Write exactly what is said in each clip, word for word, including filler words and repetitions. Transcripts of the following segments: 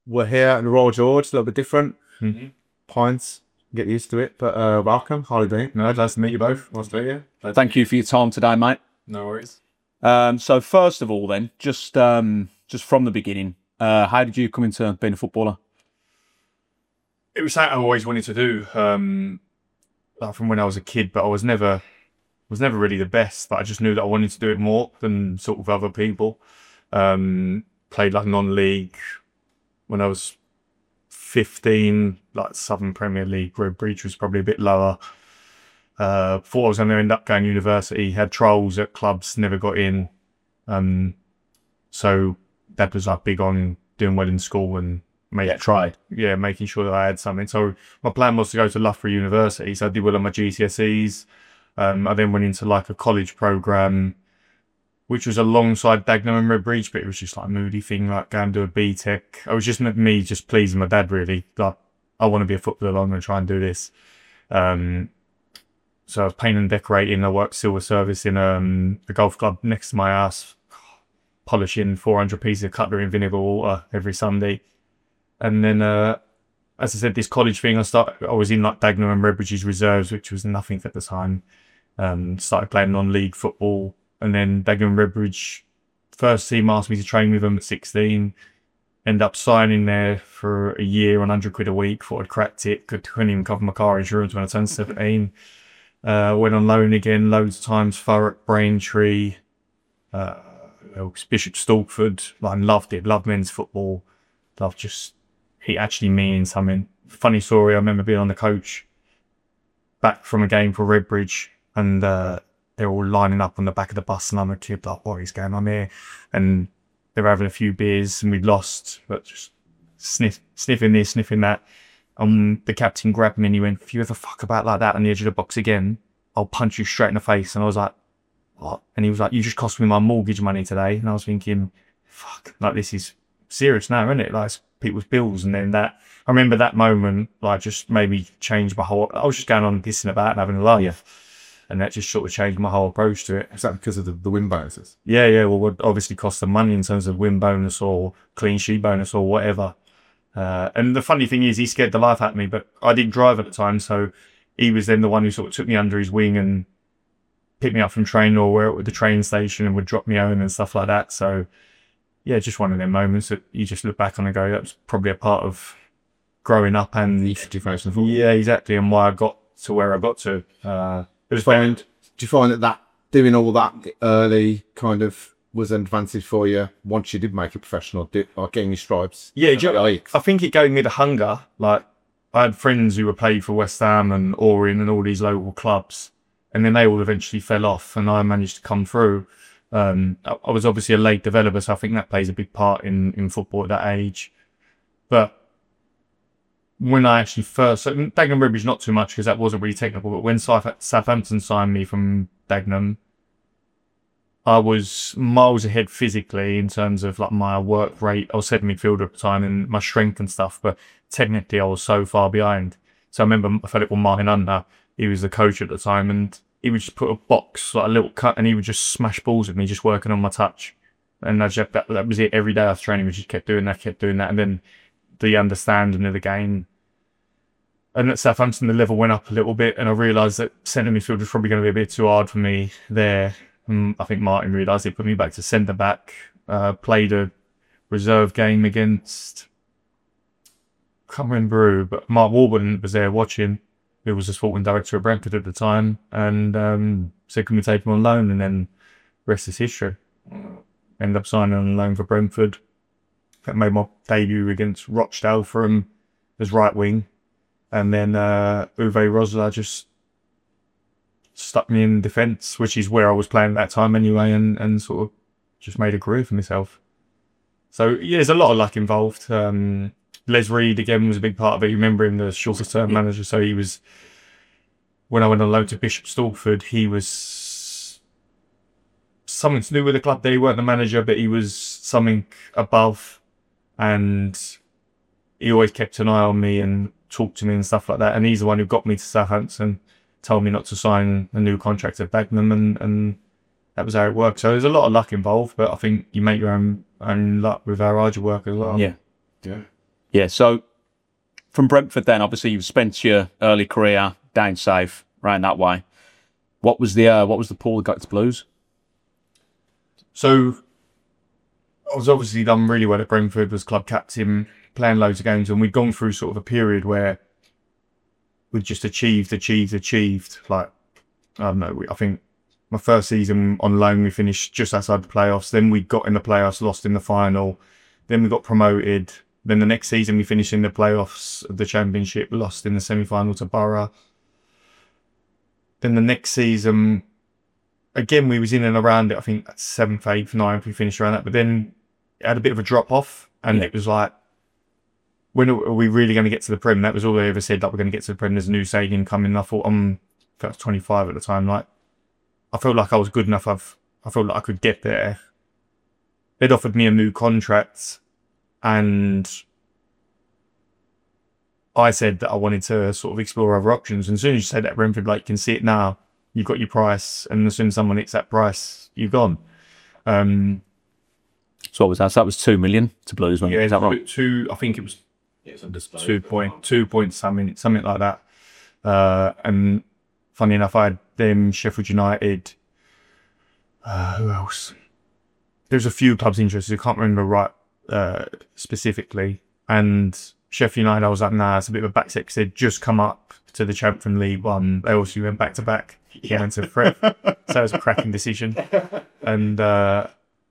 we're here at the Royal George, a little bit different. Mm-hmm. Points, get used to it. But uh, welcome, Holly Bean. No, nice to meet you both. Nice to meet you. Thank you for your time today, mate. No worries. Um, so first of all, then, just um, just from the beginning, uh, how did you come into being a footballer? It was something I always wanted to do, um, like from when I was a kid, but I was never was never really the best. But I just knew that I wanted to do it more than sort of other people. Um, played like non-league when I was fifteen, like Southern Premier League, Redbridge was probably a bit lower. Uh, thought I was going to end up going to university, had trials at clubs, never got in. Um, so Dad was like big on doing well in school and make, Yeah, try. yeah, making sure that I had something. So my plan was to go to Loughborough University. So I did well on my G C S Es. Um, I then went into like a college program, which was alongside Dagenham and Redbridge, but it was just like a moody thing, like going to do a B Tech. I was just me just pleasing my dad, really. Like, I want to be a footballer, I'm going to try and do this. Um, so I was painting and decorating. I worked silver service in um, a golf club next to my house, polishing four hundred pieces of cutlery in vinegar water every Sunday. And then, uh, as I said, this college thing, I started, I was in like Dagenham and Redbridge's reserves, which was nothing at the time. Um, started playing non-league football. And then Dagenham and Redbridge first team asked me to train with them at sixteen. End up signing there for a year on one hundred quid a week. Thought I'd cracked it. Could, couldn't even cover my car insurance when I turned seventeen. Uh, went on loan again loads of times. Thurrock, Braintree, uh, Bishop Stortford. Like, loved it. Loved men's football. Loved just it actually meaning something. Funny story. I remember being on the coach back from a game for Redbridge, and uh, they're all lining up on the back of the bus, and I'm a kid like, what is going on here? And they were having a few beers, and we'd lost, but just sniff, sniffing this, sniffing that. Um, the captain grabbed me and he went, if you ever fuck about like that on the edge of the box again, I'll punch you straight in the face. And I was like, what? And he was like, you just cost me my mortgage money today. And I was thinking, fuck, like, this is serious now, isn't it? Like, it's people's bills. And then that, I remember that moment, like, just made me change my whole, I was just going on pissing about and having a laugh. And that just sort of changed my whole approach to it. Is that because of the, the win bonuses? Yeah, yeah. Well, it obviously cost them money in terms of win bonus or clean sheet bonus or whatever. Uh, and the funny thing is, he scared the life out of me, but I didn't drive at the time. So he was then the one who sort of took me under his wing and picked me up from training or where at the train station and would drop me home and stuff like that. So yeah, just one of them moments that you just look back on and go, that was probably a part of growing up and The differential football. yeah, exactly. And why I got to where I got to. Uh, it was fun. Do you find that, that doing all that early kind of was an advantage for you once you did make it professional, did, like getting your stripes? Yeah, do you know- Like, I think it gave me the hunger. Like, I had friends who were played for West Ham and Orient and all these local clubs, and then they all eventually fell off, and I managed to come through. Um, I, I was obviously a late developer, so I think that plays a big part in, in football at that age. But when I actually first, so Dagenham Redbridge not too much because that wasn't really technical, but when South, Southampton signed me from Dagenham, I was miles ahead physically in terms of like my work rate. I was second midfielder at the time and my strength and stuff, but technically I was so far behind. So I remember I felt it with Martin Under. He was the coach at the time, and he would just put a box, like a little cut, and he would just smash balls with me, just working on my touch. And I just, that, that was it every day after training. We just kept doing that, kept doing that. And then the understanding of the game. And at Southampton, the level went up a little bit, and I realised that centre midfield was probably going to be a bit too hard for me there. Um, I think Martin realised it, put me back to centre back. Uh, played a reserve game against, I can't remember who, but Mark Warburton was there watching, who was the sporting director of Brentford at the time, and um, said, can we take him on loan? And then rest is history. Ended up signing on loan for Brentford. I made my debut against Rochdale for him as right wing. And then uh, Uwe Rosler just stuck me in defence, which is where I was playing at that time anyway, and, and sort of just made a career for myself. So yeah, there's a lot of luck involved. Um, Les Reed again was a big part of it. You remember him, the shorter term manager. So he was, when I went on loan to Bishop Stortford, he was something to do with the club there. He weren't the manager, but he was something above, and he always kept an eye on me and talked to me and stuff like that. And he's the one who got me to Southampton, told me not to sign a new contract at Dagenham, and, and that was how it worked. So there's a lot of luck involved, but I think you make your own own luck with how hard you work as well. Yeah. yeah. Yeah, so from Brentford then, obviously you've spent your early career down south, right that way. What was the uh, what was the pull that got to Blues? So I was obviously done really well at Brentford, was club captain, playing loads of games, and we'd gone through sort of a period where we'd just achieved, achieved, achieved. Like, I don't know, I think my first season on loan, we finished just outside the playoffs. Then we got in the playoffs, lost in the final. Then we got promoted. Then the next season we finished in the playoffs of the Championship, lost in the semi-final to Borough. Then the next season, again, we was in and around it. I think seventh, eighth, ninth, we finished around that. But then it had a bit of a drop-off. And Yeah. it was like, when are we really going to get to the Prem? That was all they ever said, like, we're going to get to the Prem. There's a new stadium coming. I thought, um, I felt I was twenty-five at the time. Like, I felt like I was good enough. I've, I felt like I could get there. They'd offered me a new contract. And I said that I wanted to sort of explore other options. And as soon as you say that, Brentford, like, you can see it now. You've got your price. And as soon as someone hits that price, you're gone. Um, So what was that? So that was two million to Blues, wasn't it? yeah, Is that right? two, I think it was two point, two point something, something like that. Uh, and funny enough, I had them, Sheffield United. Uh, who else? There's a few clubs interested. I can't remember right uh, specifically. And Sheffield United, I was like, nah, it's a bit of a backset because they'd just come up to the Champions League one. They also went back to back. Yeah. Went to Fred. So it was a cracking decision. And uh,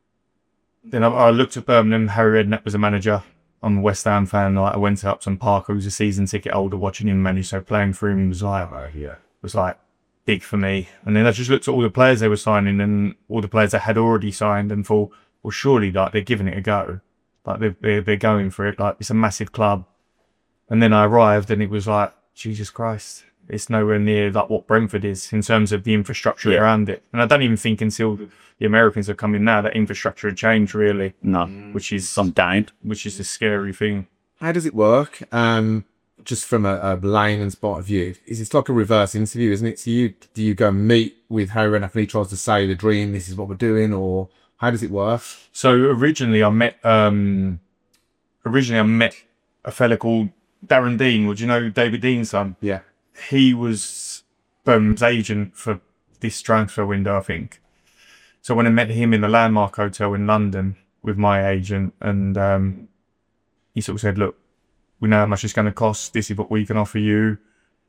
then I, I looked at Birmingham. Harry Redknapp was a manager. I'm a West Ham fan. Like, I went to Upton Park. I was a season ticket holder watching him manage. So playing for him was like, uh, yeah, was like big for me. And then I just looked at all the players they were signing and all the players they had already signed and thought, well, surely like they're giving it a go. Like they're, they're, they're going for it. Like it's a massive club. And then I arrived and it was like, Jesus Christ, it's nowhere near like what Brentford is in terms of the infrastructure Yeah. around it. And I don't even think until the Americans have come in now that infrastructure had changed really, No, which is some down. which is a scary thing. How does it work? Um, just from a, a layman's point of view, is it's like a reverse interview, isn't it? So you do you go and meet with Harry Redknapp and he tries to say the dream, this is what we're doing, or how does it work? So originally I met um originally I met a fella called Darren Dean. Would you know David Dean's son? Yeah. He was Birmingham's agent for this transfer window, I think. So when I met him in the Landmark Hotel in London with my agent, and um, he sort of said, look, we know how much it's going to cost. This is what we can offer you.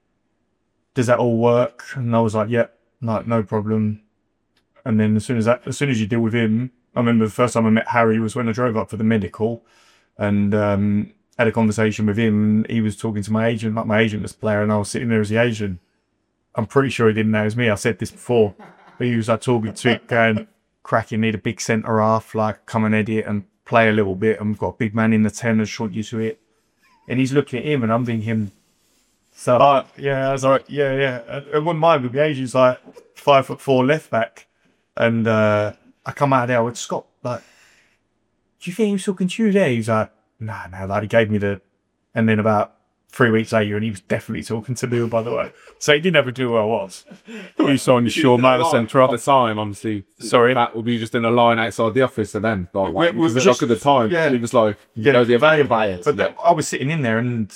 Does that all work? And I was like, yeah, no, no problem. And then as soon as that, as soon as you deal with him, I remember the first time I met Harry was when I drove up for the medical and um, had a conversation with him. He was talking to my agent, like my agent was the player, and I was sitting there as the agent. I'm pretty sure he didn't know it was me. I said this before. But he was like talking to it, going, cracking, need a big centre half, like come and edit and play a little bit. And we've got a big man in the ten that's short you to it. And he's looking at him and I'm thinking, so, uh, yeah, I was like, yeah, yeah. And one mind with the agent's like five foot four left back. And uh, I come out of there, I went, Scott, like, do you think he was talking to you there? He was like, nah, nah, like, he gave me the, and then about three weeks later, and he was definitely talking to me, by the way. So he didn't have a clue who I was. He saw on the shore, motor centre At the time, honestly, Sorry? that would be just in a line outside the office, and then like, Well, it was the just- shock at the time. yeah. It was like, Yeah, you know, the available. available. But that, I was sitting in there and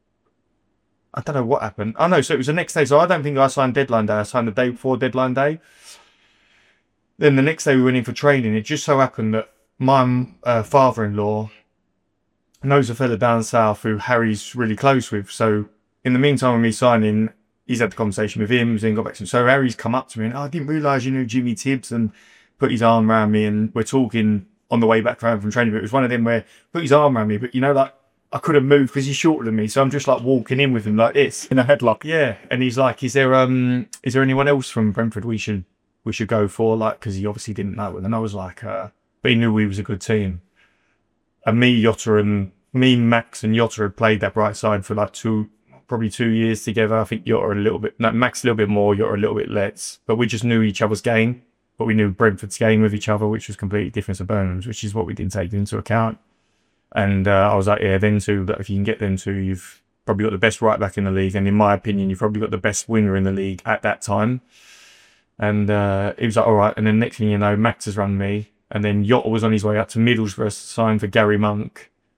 I don't know what happened. Oh no, so it was the next day. So I don't think I signed deadline day. I signed the day before deadline day. Then the next day we went in for training. It just so happened that my uh, father-in-law knows a fella down south who Harry's really close with. So in the meantime of me signing, he's had the conversation with him, then got back to him. So Harry's come up to me and, oh, I didn't realise you knew Jimmy Tibbs, and put his arm around me, and we're talking on the way back from from training. But it was one of them where put his arm around me, but you know, like I couldn't move because he's shorter than me. So I'm just like walking in with him like this. In a headlock. Yeah. And he's like, is there um is there anyone else from Brentford we should we should go for? Like, because he obviously didn't know. And I was like, uh, but he knew we was a good team. And me, Yotta, and me, Max, and Yotta had played that right side for like two, probably two years together. I think Yotta a little bit, no, Max a little bit more, Yotta a little bit less. But we just knew each other's game. But we knew Brentford's game with each other, which was completely different to Birmingham's, which is what we didn't take into account. And uh, I was like, yeah, them two, that if you can get them two, you've probably got the best right back in the league. And in my opinion, you've probably got the best winger in the league at that time. And uh, he was like, all right. And then next thing you know, Max has run me. And then Yotta was on his way out to Middlesbrough to sign for Gary Monk.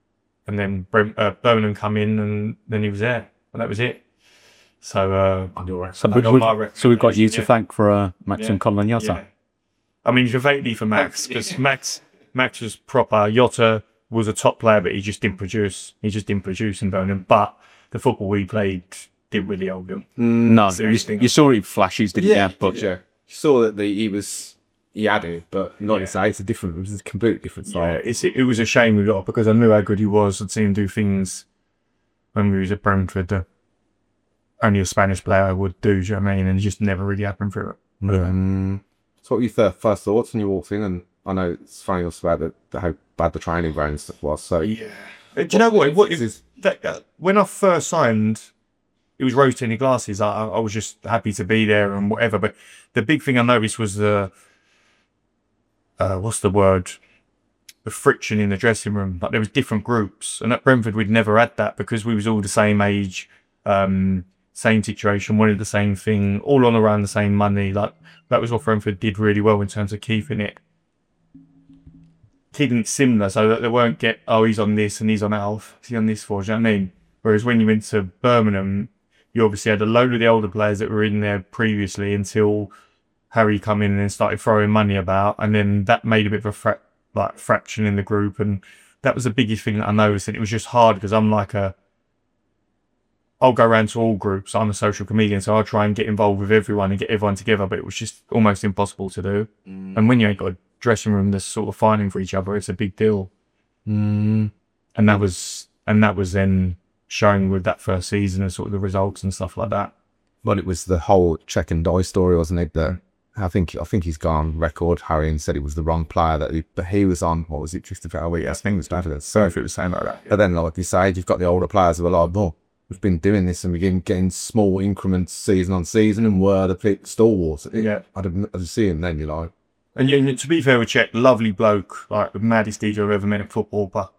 and then Brent, uh, Birmingham come in, and then he was there, and that was it. So, uh, So, I we, got we- my so we've got you to recommendation, thank for uh, Max Yeah. and Colin Yotta. yeah. I mean, Javati for Max, because Max, Max was proper. Yotta was a top player, but he just didn't produce. He just didn't produce in Birmingham. But the football we played didn't really hold him. No, Seriously. you saw it flashes, didn't you? But yeah. You saw that the, he was he had it, but not to say it's a different. It was a completely different Yeah, style. it's, it was a shame we got, because I knew how good he was. I'd seen him do things when we was at Brentford that only a Spanish player would do, do you know what I mean? And it just never really happened for it. Um, so what were your th- first thoughts when you walked in? And I know it's funny also about the, the, how bad the training ground and stuff was. So Yeah. Do you know what? what This it, is- that, uh, when I first signed, it was rose tinted glasses. I, I I was just happy to be there and whatever. But the big thing I noticed was the, uh, what's the word? The friction in the dressing room. Like there was different groups, and at Brentford we'd never had that because we was all the same age, um, same situation, wanted the same thing, all on around the same money. Like that was what Brentford did really well in terms of keeping it. Keeping it similar so that they won't get, oh, he's on this and he's on that. Oh, is he on this for? Do you know what I mean? Whereas when you went to Birmingham, you obviously had a load of the older players that were in there previously until Harry come in and then started throwing money about, and then that made a bit of a fra- like fraction in the group, and that was the biggest thing that I noticed. And it was just hard because I'm like a, I'll go around to all groups. I'm a social comedian, so I'll try and get involved with everyone and get everyone together, but it was just almost impossible to do. Mm. And when you ain't got a dressing room that's sort of fighting for each other, it's a big deal. Mm. And that was, and that was then showing with that first season and sort of the results and stuff like that. Well, it was the whole check and die story, wasn't it? That I think I think he's gone record, Harry, and said it was the wrong player that he, but he was on. What was it? Just about a week. I think it was better. So if it was saying like that, but then like you say, you've got the older players who are like, "Oh, we've been doing this and we've been getting small increments season on season, and we're the big stalwarts." It- Yeah. I'd have, I'd see him then. You're like, And, and to be fair with Czech, lovely bloke, like the maddest D J I've ever met in football, but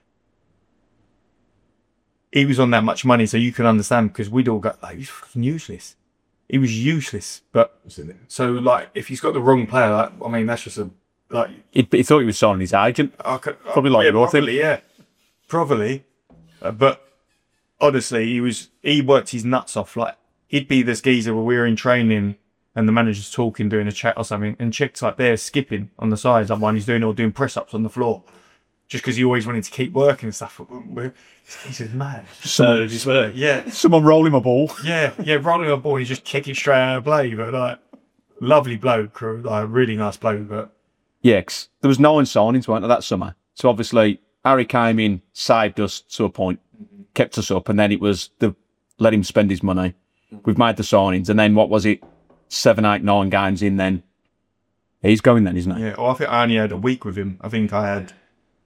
he was on that much money, so you can understand, because we'd all go, like, he's fucking useless. He was useless, but so like if he's got the wrong player, like, I mean that's just a like he, he thought he was signing his agent. I could, Probably like yeah, your thing. probably, yeah, probably. Uh, but honestly, he was he worked his nuts off. Like he'd be this geezer where we were in training and the manager's talking, doing a chat or something, and Chick's like there skipping on the sides, like one he's doing or doing press ups on the floor, just because he always wanted to keep working and stuff. We're, this is mad. So, Yeah, someone rolling my ball. yeah, yeah. Rolling a ball, and he's just kick it straight out of play. But like, lovely bloke, like really nice bloke. But Yeah, 'cause there was no one signings, weren't there, that summer? So obviously, Harry came in, saved us to a point, kept us up, and then it was the let him spend his money. We've made the signings, and then what was it? Seven, eight, nine games in, then he's going then, isn't he? yeah, well, I think I only had a week with him. I think I had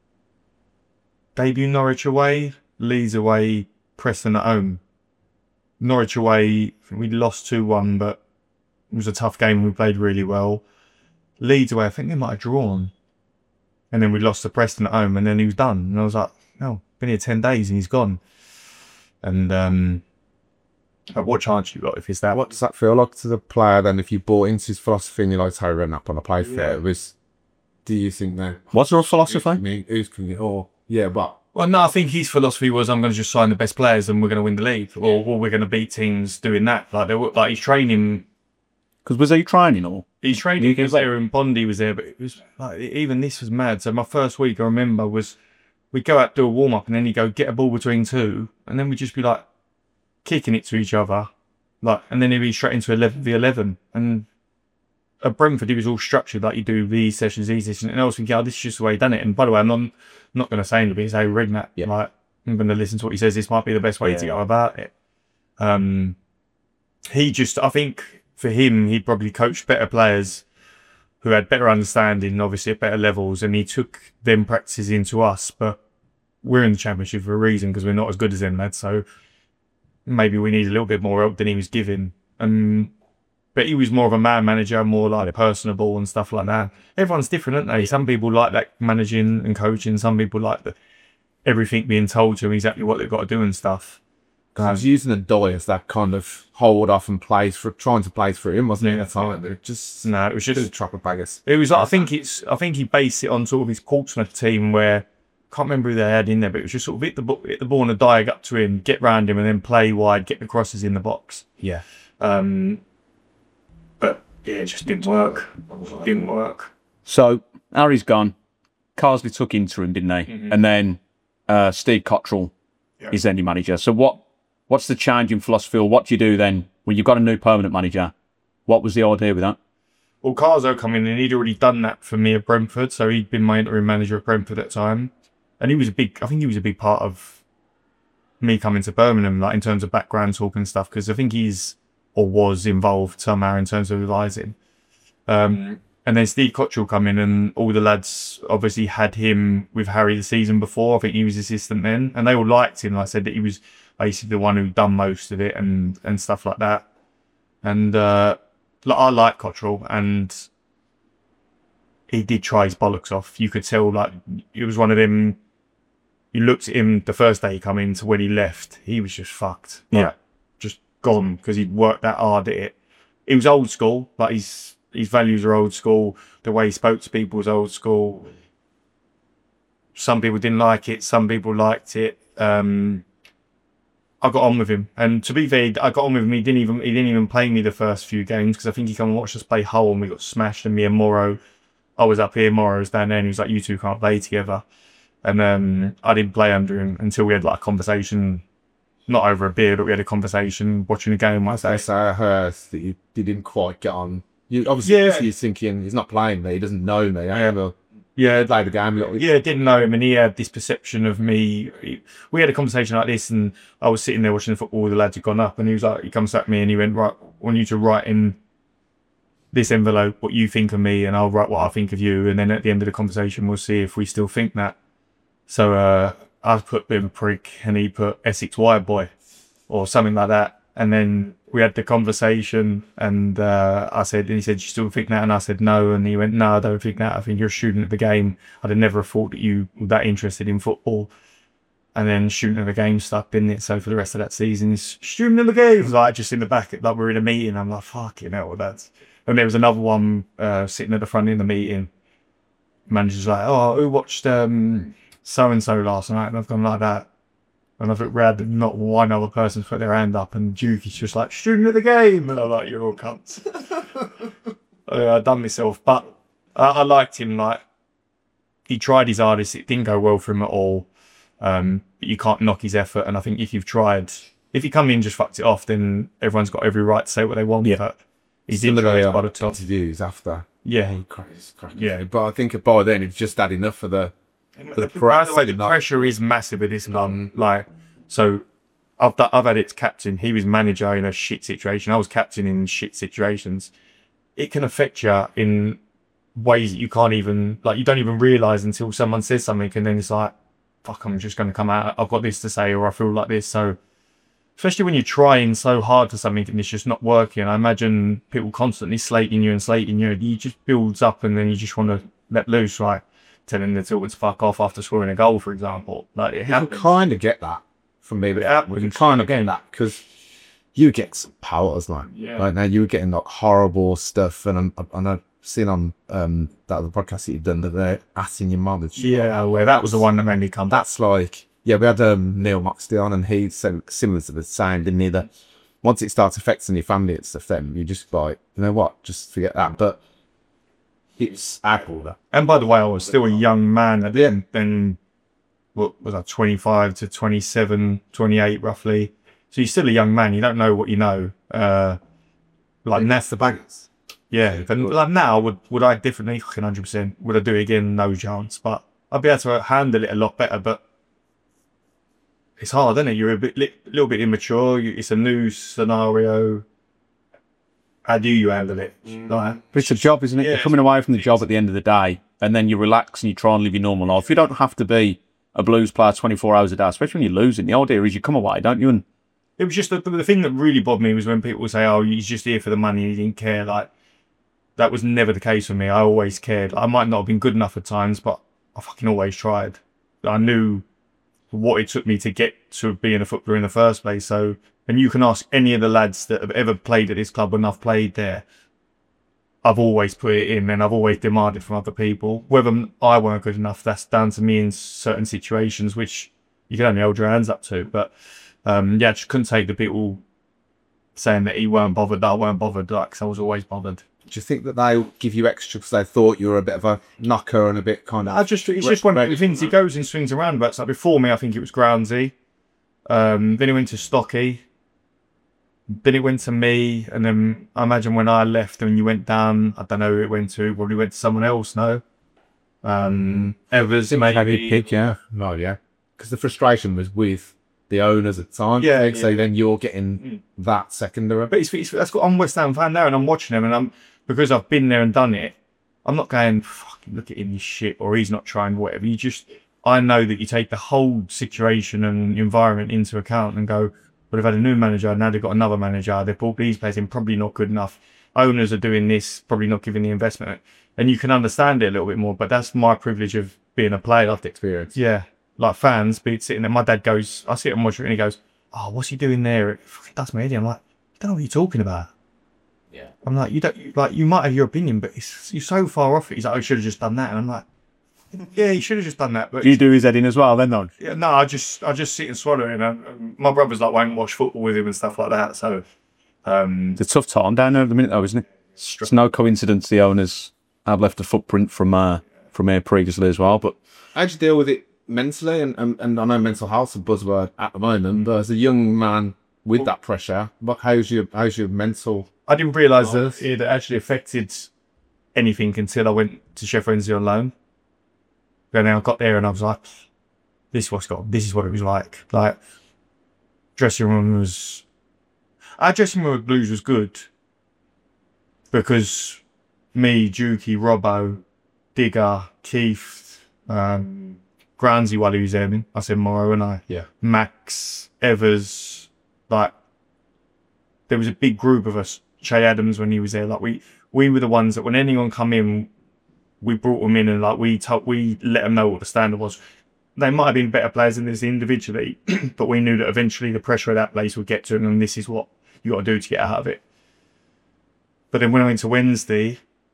debut Norwich away, Leeds away, Preston at home. Norwich away, we lost two one, but it was a tough game. We played really well. Leeds away, I think they might have drawn. And then we lost to Preston at home, and then he was done. And I was like, no, been here ten days and he's gone. And um, at what chance you got if it's that? what does that feel like to the player then? If you bought into his philosophy and you like Harry Redknapp on a play fair, it was, do you think then? What's your Who's philosophy? can we- who's can we- or yeah, but Well, no, I think his philosophy was, I'm going to just sign the best players and we're going to win the league, or, or we're going to beat teams doing that. Like they were, like he's training, Because was he training or? he's training. You He can was say- there and Bondi was there, but it was like even this was mad. So my first week, I remember, was we'd go out do a warm up and then he'd go get a ball between two, and then we'd just be like kicking it to each other, like, and then he'd be straight into eleven v eleven. And at Brentford, he was all structured like you do these sessions, these sessions, and I was thinking, oh, this is just the way he done it. And by the way, I'm not, not going to say anything. It's Harry Redknapp. Yeah. Like I'm going to listen to what he says. This might be the best way to Yeah. go about it. Um, he just, I think for him, he probably coached better players who had better understanding, obviously at better levels, and he took them practices into us. But we're in the Championship for a reason, because we're not as good as them lads. So maybe we need a little bit more help than he was giving. And but he was more of a man manager, more like personable and stuff like that. Everyone's different, aren't they? Some people like that managing and coaching. Some people like the, everything being told to them exactly what they've got to do and stuff. I was using the die as that kind of hold off and plays for trying to play through him, wasn't it? Yeah. At the time, it just No, it was just just a trap of baggers. It was. I think it's. I think he based it on sort of his Portsmouth team, where can't remember who they had in there, but it was just sort of hit the, hit the ball on a diag up to him, get round him, and then play wide, get the crosses in the box. Yeah. Um, but yeah, it just didn't work. Didn't work. So Harry's gone. Carsley took interim, didn't they? Mm-hmm. And then uh, Steve Cottrell Yeah. is their new manager. So what? What's the change in philosophy, or what do you do then when you've got a new permanent manager? What was the idea with that? Well, Carzo come in and he'd already done that for me at Brentford, so he'd been my interim manager at Brentford at the time, and he was a big. I think he was a big part of me coming to Birmingham, like in terms of background talk and stuff, because I think he's or was involved somehow in terms of advising. Um, and then Steve Cottrell come in, and all the lads obviously had him with Harry the season before. I think he was assistant then, and they all liked him. Like I said, that he was basically the one who'd done most of it and and stuff like that. And uh, like, I like Cottrell, and he did try his bollocks off. You could tell, like, it was one of them. You looked at him the first day he come in to when he left, he was just fucked. Yeah. Like, just gone because he'd worked that hard at it. He was old school, like his his values are old school. The way he spoke to people was old school. Some people didn't like it. Some people liked it. Um, I got on with him, and to be fair, I got on with him. He didn't even he didn't even play me the first few games because I think he come and watched us play Hull, and we got smashed. And me and Morrow, I was up here, Morrow was down there, and he was like, "You two can't play together." And um, I didn't play under him until we had like a conversation, not over a beer, but we had a conversation watching a game one day. So I heard that you, you didn't quite get on. You obviously Yeah. you're thinking he's not playing me, he doesn't know me. I never Yeah, played the game a little bit. yeah, didn't know him, and he had this perception of me. He- We had a conversation like this, and I was sitting there watching the football. The lads had gone up, and he was like, he comes at me, and he went, "Right, I want you to write in this envelope what you think of me, and I'll write what I think of you, and then at the end of the conversation, we'll see if we still think that." So uh, I put Bim Prick, and he put Essex Wire Boy, or something like that, and then we had the conversation, and uh, I said, and he said, "You still think that?" And I said, "No," and he went, "No, I don't think that. I think you're a student of the game. I'd have never thought that you were that interested in football." And then student of the game stuck, didn't it? So for the rest of that season, it's student of the game. Like just in the back, like we're in a meeting. I'm like, fucking hell, that's. And there was another one uh, sitting at the front in the meeting. Manager's like, "Oh, who watched um, so and so last night?" And I've gone like that. And I've looked round and not one other person's put their hand up, and Duke is just like, "Student of the game." And I'm like, "You're all cunts." uh, I done myself, but I, I liked him. Like, he tried his hardest. It didn't go well for him at all. Um, but you can't knock his effort. And I think if you've tried, if you come in and just fucked it off, then everyone's got every right to say what they want. Yeah. But he did Similarly, try by uh, the top. interviews after. Yeah. Christ, Christ. Yeah. But I think by then it's just had enough for the The, the press, by the way, the not- pressure is massive with this one. Like, so I've done, I've had it captain. He was manager in a shit situation. I was captain in shit situations. It can affect you in ways that you can't even, like, you don't even realise until someone says something, and then it's like, fuck, I'm just going to come out. I've got this to say, or I feel like this. So, especially when you're trying so hard for something and it's just not working, I imagine people constantly slating you and slating you. You just builds up, and then you just want to let loose, like telling the Tilton to fuck off after scoring a goal, for example. Like, it You can happens. kind of get that from me, but Yeah, we can kind of get that because you get some powers, like Yeah. right now you were getting like horrible stuff, and I'm, and I've seen on um that other podcast that you've done that they're asking your mum. Yeah, well, that was the one that made me come back. That's like, yeah, we had um, Neil Moxley on, and he said similar to the same, didn't he? That once it starts affecting your family and stuff, then you just like, you know what, just forget that. But it's Apple. And by the way, I was still a young man at then. Then, what was I, twenty-five to twenty-seven, twenty-eight roughly. So you're still a young man. You don't know what you know. Uh, like, That's the banks. yeah. But like now, would would I differently? one hundred percent. Would I do it again? No chance. But I'd be able to handle it a lot better. But it's hard, isn't it? You're a bit, li- little bit immature. You, it's a new scenario. How do you handle it? Like, But it's a job, isn't it? Yeah, You're coming away from the job at the end of the day, and then you relax and you try and live your normal life. You don't have to be a blues player twenty-four hours a day, especially when you're losing. The idea is you come away, don't you? And it was just the, the thing that really bothered me was when people would say, "Oh, he's just here for the money. He didn't care." Like, that was never the case for me. I always cared. I might not have been good enough at times, but I fucking always tried. I knew what it took me to get to being a footballer in the first place. So, and you can ask any of the lads that have ever played at this club when I've played there. I've always put it in and I've always demanded from other people. Whether I weren't good enough, that's down to me in certain situations, which you can only hold your hands up to. But um, yeah, I just couldn't take the people saying that he weren't bothered, that I weren't bothered, like, 'cause I was always bothered. Do you think that they give you extra because they thought you were a bit of a knocker and a bit kind of... I just, it's just one of the things, he goes in swings and roundabouts. Like before me, I think it was Groundsy. Um, then he went to Stocky. Then it went to me, and then I imagine when I left and you went down, I don't know who it went to, probably went to someone else, no? Um, Evers, maybe. Pick, yeah. No, yeah. Because the frustration was with the owners at the time. Yeah, yeah. So yeah. then you're getting mm. that secondary. But it's, it's, that's what I'm a West Ham fan now, and I'm watching them, and I'm because I've been there and done it, I'm not going, fucking look at him, he's shit, or he's not trying, whatever. You just, I know that you take the whole situation and environment into account and go, but they've had a new manager, now they've got another manager, they've brought these players in, probably not good enough. Owners are doing this, probably not giving the investment. And you can understand it a little bit more, but that's my privilege of being a player. Loved experience. Yeah. Like fans, be sitting there, my dad goes, I sit and watch it and he goes, oh, what's he doing there? It fucking does my head in. I'm like, I don't know what you're talking about. Yeah. I'm like, you don't, you, like, you might have your opinion, but it's, you're so far off it. He's like, oh, you should have just done that. And I'm like, yeah, you should have just done that. But Do you do his head in as well then, though? yeah, no, I just I just sit and swallow it. And um, my brother's like won't watch football with him and stuff like that. So um, It's a tough time down there at the minute, though, isn't it? It's no coincidence the owners have left a footprint from uh, from here previously as well. But how do you deal with it mentally? And, and, and I know mental health's a buzzword at the moment, but as a young man with that pressure, but how's your how's your mental? I didn't realise that it actually affected anything until I went to Sheffield Wednesday on loan. And then I got there and I was like, this is what's got, this is what it was like. Like, dressing room was, our dressing room with Blues was good because me, Dukey, Robbo, Digger, Keith, um, Groundsy while he was there, I said Morrow and I, Yeah. Max, Evers, like, there was a big group of us. Che Adams when he was there, like we, we were the ones that when anyone come in, we brought them in and like we told, we let them know what the standard was. They might have been better players than this individually, but we knew that eventually the pressure of that place would get to them, and this is what you got to do to get out of it. But then when I went to Wednesday,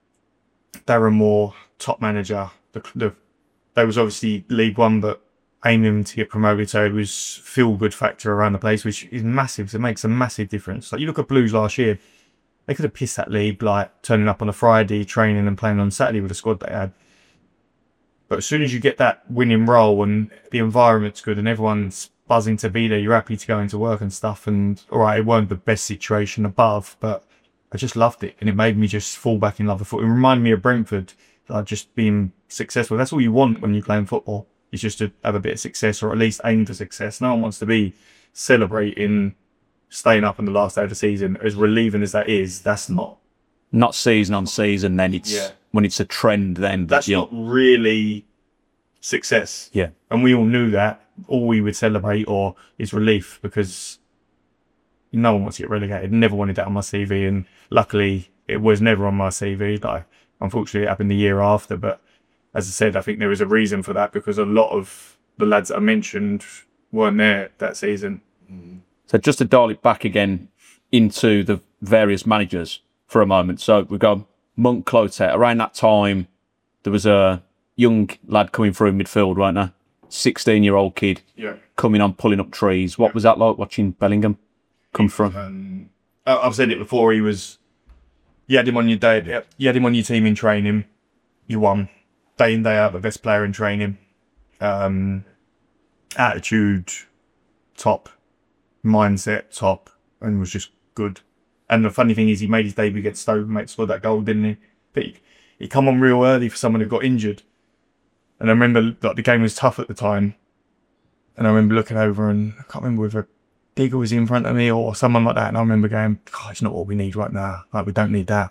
Darren Moore, top manager, the, the they was obviously League One, but aiming to get promoted, so it was feel good factor around the place, which is massive. So it makes a massive difference. Like you look at Blues last year. They could have pissed that league, like turning up on a Friday, training and playing on Saturday with the squad they had. But as soon as you get that winning role and the environment's good and everyone's buzzing to be there, you're happy to go into work and stuff. And all right, it weren't the best situation above, but I just loved it. And it made me just fall back in love with football. It reminded me of Brentford, like just being successful. That's all you want when you're playing football, is just to have a bit of success or at least aim for success. No one wants to be celebrating staying up in the last day of the season. As relieving as that is, that's not not season on season. Then it's Yeah. when it's a trend. Then that's you're- not really success. Yeah. And we all knew that. All we would celebrate or is relief because no one wants to get relegated. Never wanted that on my C V, and luckily it was never on my C V. Like unfortunately, it happened the year after. But as I said, I think there was a reason for that because a lot of the lads that I mentioned weren't there that season. So just to dial it back again into the various managers for a moment. So we've got Monk, Clotet. Around that time, there was a young lad coming through midfield, weren't there? sixteen-year-old kid Yeah. coming on, pulling up trees. What was that like watching Bellingham come from? Um, I- I've said it before. He was. You had him on your day. You had him on your team in training. You won day in day out. The best player in training. Um, attitude, top. Mindset, top, and was just good. And the funny thing is, he made his debut against Stoke, mate, scored that goal, didn't he? But he, he come on real early for someone who got injured. And I remember like the game was tough at the time. And I remember looking over and I can't remember whether Digger was in front of me or someone like that. And I remember going, oh, it's not what we need right now. Like, we don't need that.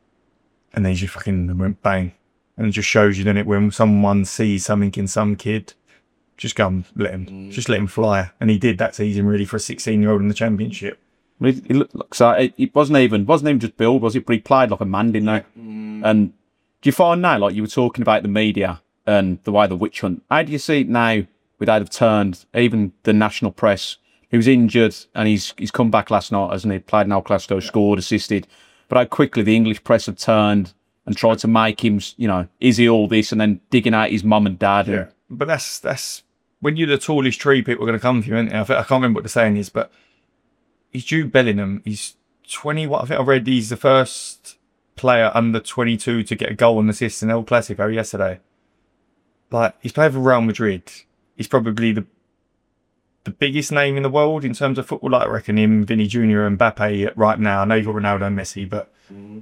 And then he just fucking went bang. And it just shows you, doesn't it, when someone sees something in some kid, just go and let him, mm. just let him fly. And he did that season really for a sixteen-year-old in the Championship. He, he looked like, so it, it wasn't even wasn't even just build, was it? But he played like a man, didn't he? Mm. And do you find now, like you were talking about the media and the way the witch hunt, how do you see it now with how they've turned even the national press? He was injured and he's he's come back last night, hasn't he? Played in El Clasico, yeah. Scored, assisted. but how quickly the English press have turned and tried to make him, you know, is he all this, and then digging out his mum and dad. And, Yeah, but that's that's when you're the tallest tree, people are going to come for you, aren't they? I, think, I can't remember what the saying is, but he's Jude Bellingham. He's twenty. What I think I read, he's the first player under twenty-two to get a goal and assist in El Clasico yesterday. Like, he's playing for Real Madrid. He's probably the the biggest name in the world in terms of football. Like, I reckon him, Vinny Junior and Mbappe right now. I know you've got Ronaldo and Messi, but mm.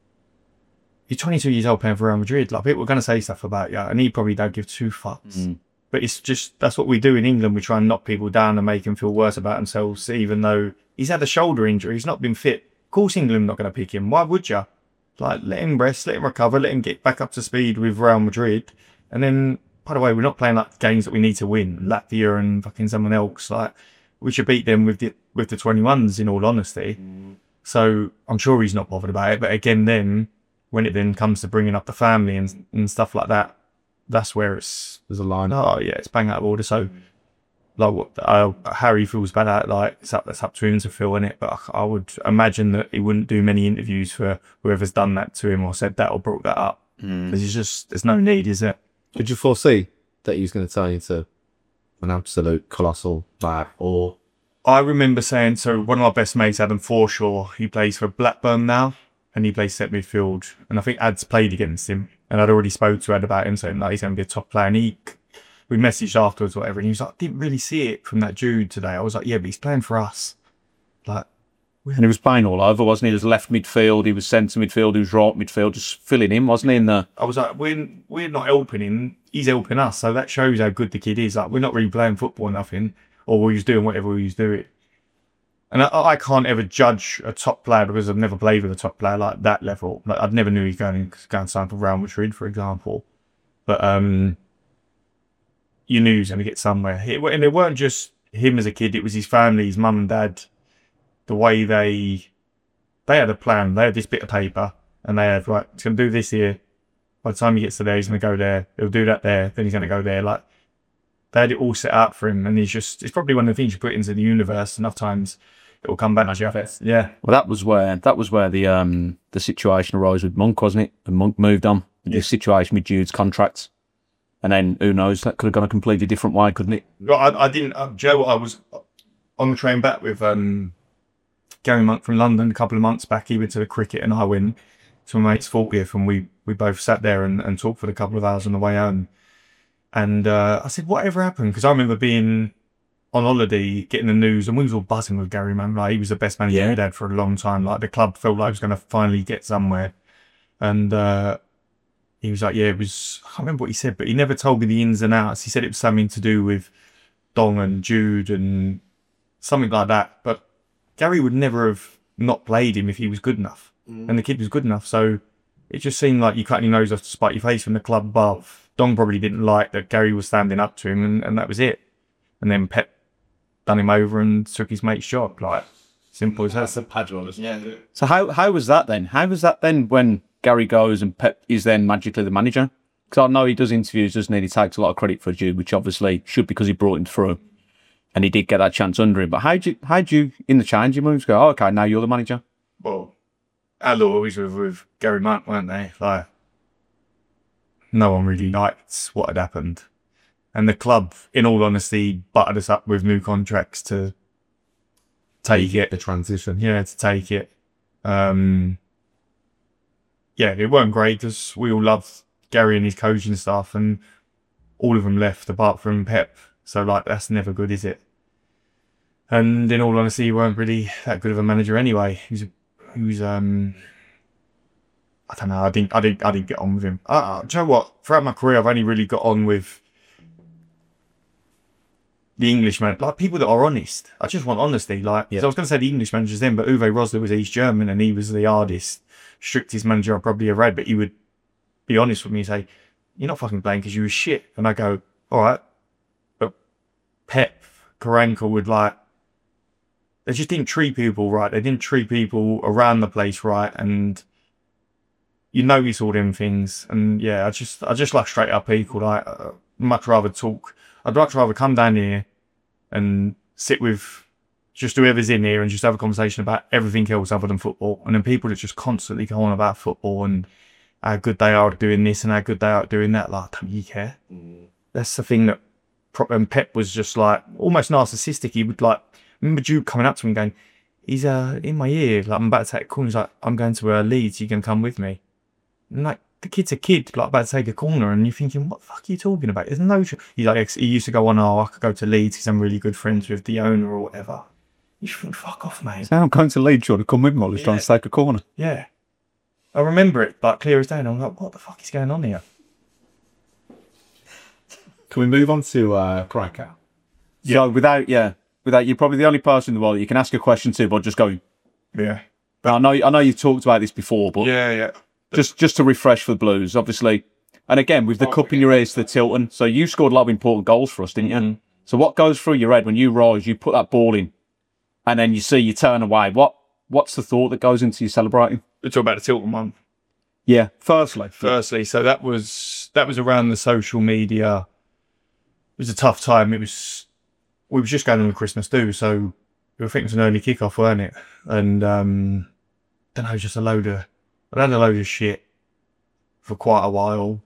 you're twenty-two years old playing for Real Madrid. Like, people are going to say stuff about you, and he probably don't give two fucks. Mm. But it's just, that's what we do in England. We try and knock people down and make them feel worse about themselves, even though he's had a shoulder injury. He's not been fit. Of course, England are not going to pick him. Why would you? Like, let him rest, let him recover, let him get back up to speed with Real Madrid. And then, by the way, we're not playing like games that we need to win. Latvia and fucking someone else. Like, we should beat them with the with the twenty-ones, in all honesty. Mm. So I'm sure he's not bothered about it. But again, then when it then comes to bringing up the family and and stuff like that, that's where it's there's a line. Oh yeah, it's bang out of order. So like, what uh, Harry feels bad at, like it's up that's up to him to feel in it. But I, I would imagine that he wouldn't do many interviews for whoever's done that to him or said that or brought that up. Mm. There's just there's no need, is there? Did you foresee that he was going to turn into an absolute colossal bag? Or I remember saying, so one of my best mates, Adam Forshaw, he plays for Blackburn now, and he plays set midfield. And I think Ad's played against him, and I'd already spoke to Ad about him, saying that he's going to be a top player. And he, we messaged afterwards, or whatever, and he was like, I didn't really see it from that Jude today. I was like, yeah, but he's playing for us. Like, and he was playing all over, wasn't he? He was left midfield, he was centre midfield, he was right midfield, just filling in, wasn't he? In the... I was like, we're, we're not helping him, he's helping us. So that shows how good the kid is. Like, we're not really playing football or nothing, or we was doing whatever we was doing. And I, I can't ever judge a top player because I've never played with a top player like that level. Like, I'd never knew he was going, going to sign for Real Madrid, for example. But um, you knew he was going to get somewhere. It, and it weren't just him as a kid, it was his family, his mum and dad. The way they they had a plan, they had this bit of paper, and they had, right, he's going to do this here. By the time he gets to there, he's going to go there. He'll do that there, then he's going to go there. Like, they had it all set up for him, and he's just, it's probably one of the things you put into the universe enough times, it will come back to you. Yeah. Well, that was where that was where the um the situation arose with Monk, wasn't it? And Monk moved on. Yeah. The situation with Jude's contracts, and then who knows, that could have gone a completely different way, couldn't it? Well, I, I didn't. Uh, Joe, I was on the train back with um. Gary Monk from London a couple of months back. He went to the cricket and I went to my mate's fortieth, and we, we both sat there and, and talked for a couple of hours on the way home. And uh, I said, whatever happened? Because I remember being on holiday, getting the news, and we was all buzzing with Gary Monk. Like, he was the best manager yeah. we'd had for a long time. Like, the club felt like it was going to finally get somewhere. And uh, he was like, yeah, it was, I can't remember what he said, but he never told me the ins and outs. He said it was something to do with Dong and Jude and something like that. But Gary would never have not played him if he was good enough. Mm. And the kid was good enough. So it just seemed like you cut your nose off to spite your face from the club above. Dong probably didn't like that Gary was standing up to him, and, and that was it. And then Pep done him over and took his mate's job. Like, simple as that. That's a padron, isn't it? Yeah. So how, how was that then? How was that then when Gary goes and Pep is then magically the manager? Because I know he does interviews, doesn't he? He takes a lot of credit for Jude, which obviously should, because he brought him through. And he did get that chance under him. But how'd you, how'd you in the changing rooms, go, oh, okay, now you're the manager? Well, our always with, with Gary Monk, weren't they? Like, no one really liked what had happened. And the club, in all honesty, buttered us up with new contracts to take it. The transition. Yeah, to take it. Um, yeah, it weren't great because we all loved Gary and his coaching staff, and all of them left apart from Pep. So, like, that's never good, is it? And in all honesty, he weren't really that good of a manager anyway. He was, he was, um, I don't know. I didn't, I didn't, I didn't get on with him. Uh, do you know what? Throughout my career, I've only really got on with the Englishman, like people that are honest. I just want honesty. Like, yeah. I was going to say the English managers then, but Uwe Rosler was East German, and he was the hardest, strictest manager I probably ever had. But he would be honest with me and say, "You're not fucking playing because you were shit." And I go, "All right." But Pep, Karanka would like. They just didn't treat people right. They didn't treat people around the place right, and you notice all them things. And yeah, I just, I just like straight up people. Like, uh, much rather talk. I'd much rather come down here and sit with just whoever's in here and just have a conversation about everything else other than football. And then people that just constantly go on about football and how good they are at doing this and how good they are at doing that. Like, don't you care? Mm. That's the thing that and Pep was just like almost narcissistic. He would like, I remember Jude coming up to him going, he's uh, in my ear. Like, I'm about to take a corner. He's like, I'm going to uh, Leeds. You can come with me. And like, the kid's a kid, like about to take a corner. And you're thinking, what the fuck are you talking about? There's no, he's like, he used to go on, oh, I could go to Leeds because I'm really good friends with the owner or whatever. You should think, fuck off, mate. So I'm going to Leeds, you to come with me while he's yeah. trying to take a corner. Yeah. I remember it, like, clear as day. And I'm like, what the fuck is going on here? Can we move on to uh, Krakow? Yeah. So without, yeah, without, you're probably the only person in the world that you can ask a question to, but just go. Yeah. But I know, I know you've talked about this before, but yeah, yeah. Just, just to refresh for the Blues, obviously, and again with the oh, cup in your ears to the Tilton. So you scored a lot of important goals for us, didn't you? Mm-hmm. So what goes through your head when you rise, you put that ball in, and then you see you turn away? What, what's the thought that goes into you celebrating? We're talking about the Tilton one. Yeah. Firstly, firstly, so that was that was around the social media. It was a tough time. It was, we were just going on the Christmas do, so I think it was an early kickoff, weren't it? And um, I don't know, just a load of, I had a load of shit for quite a while.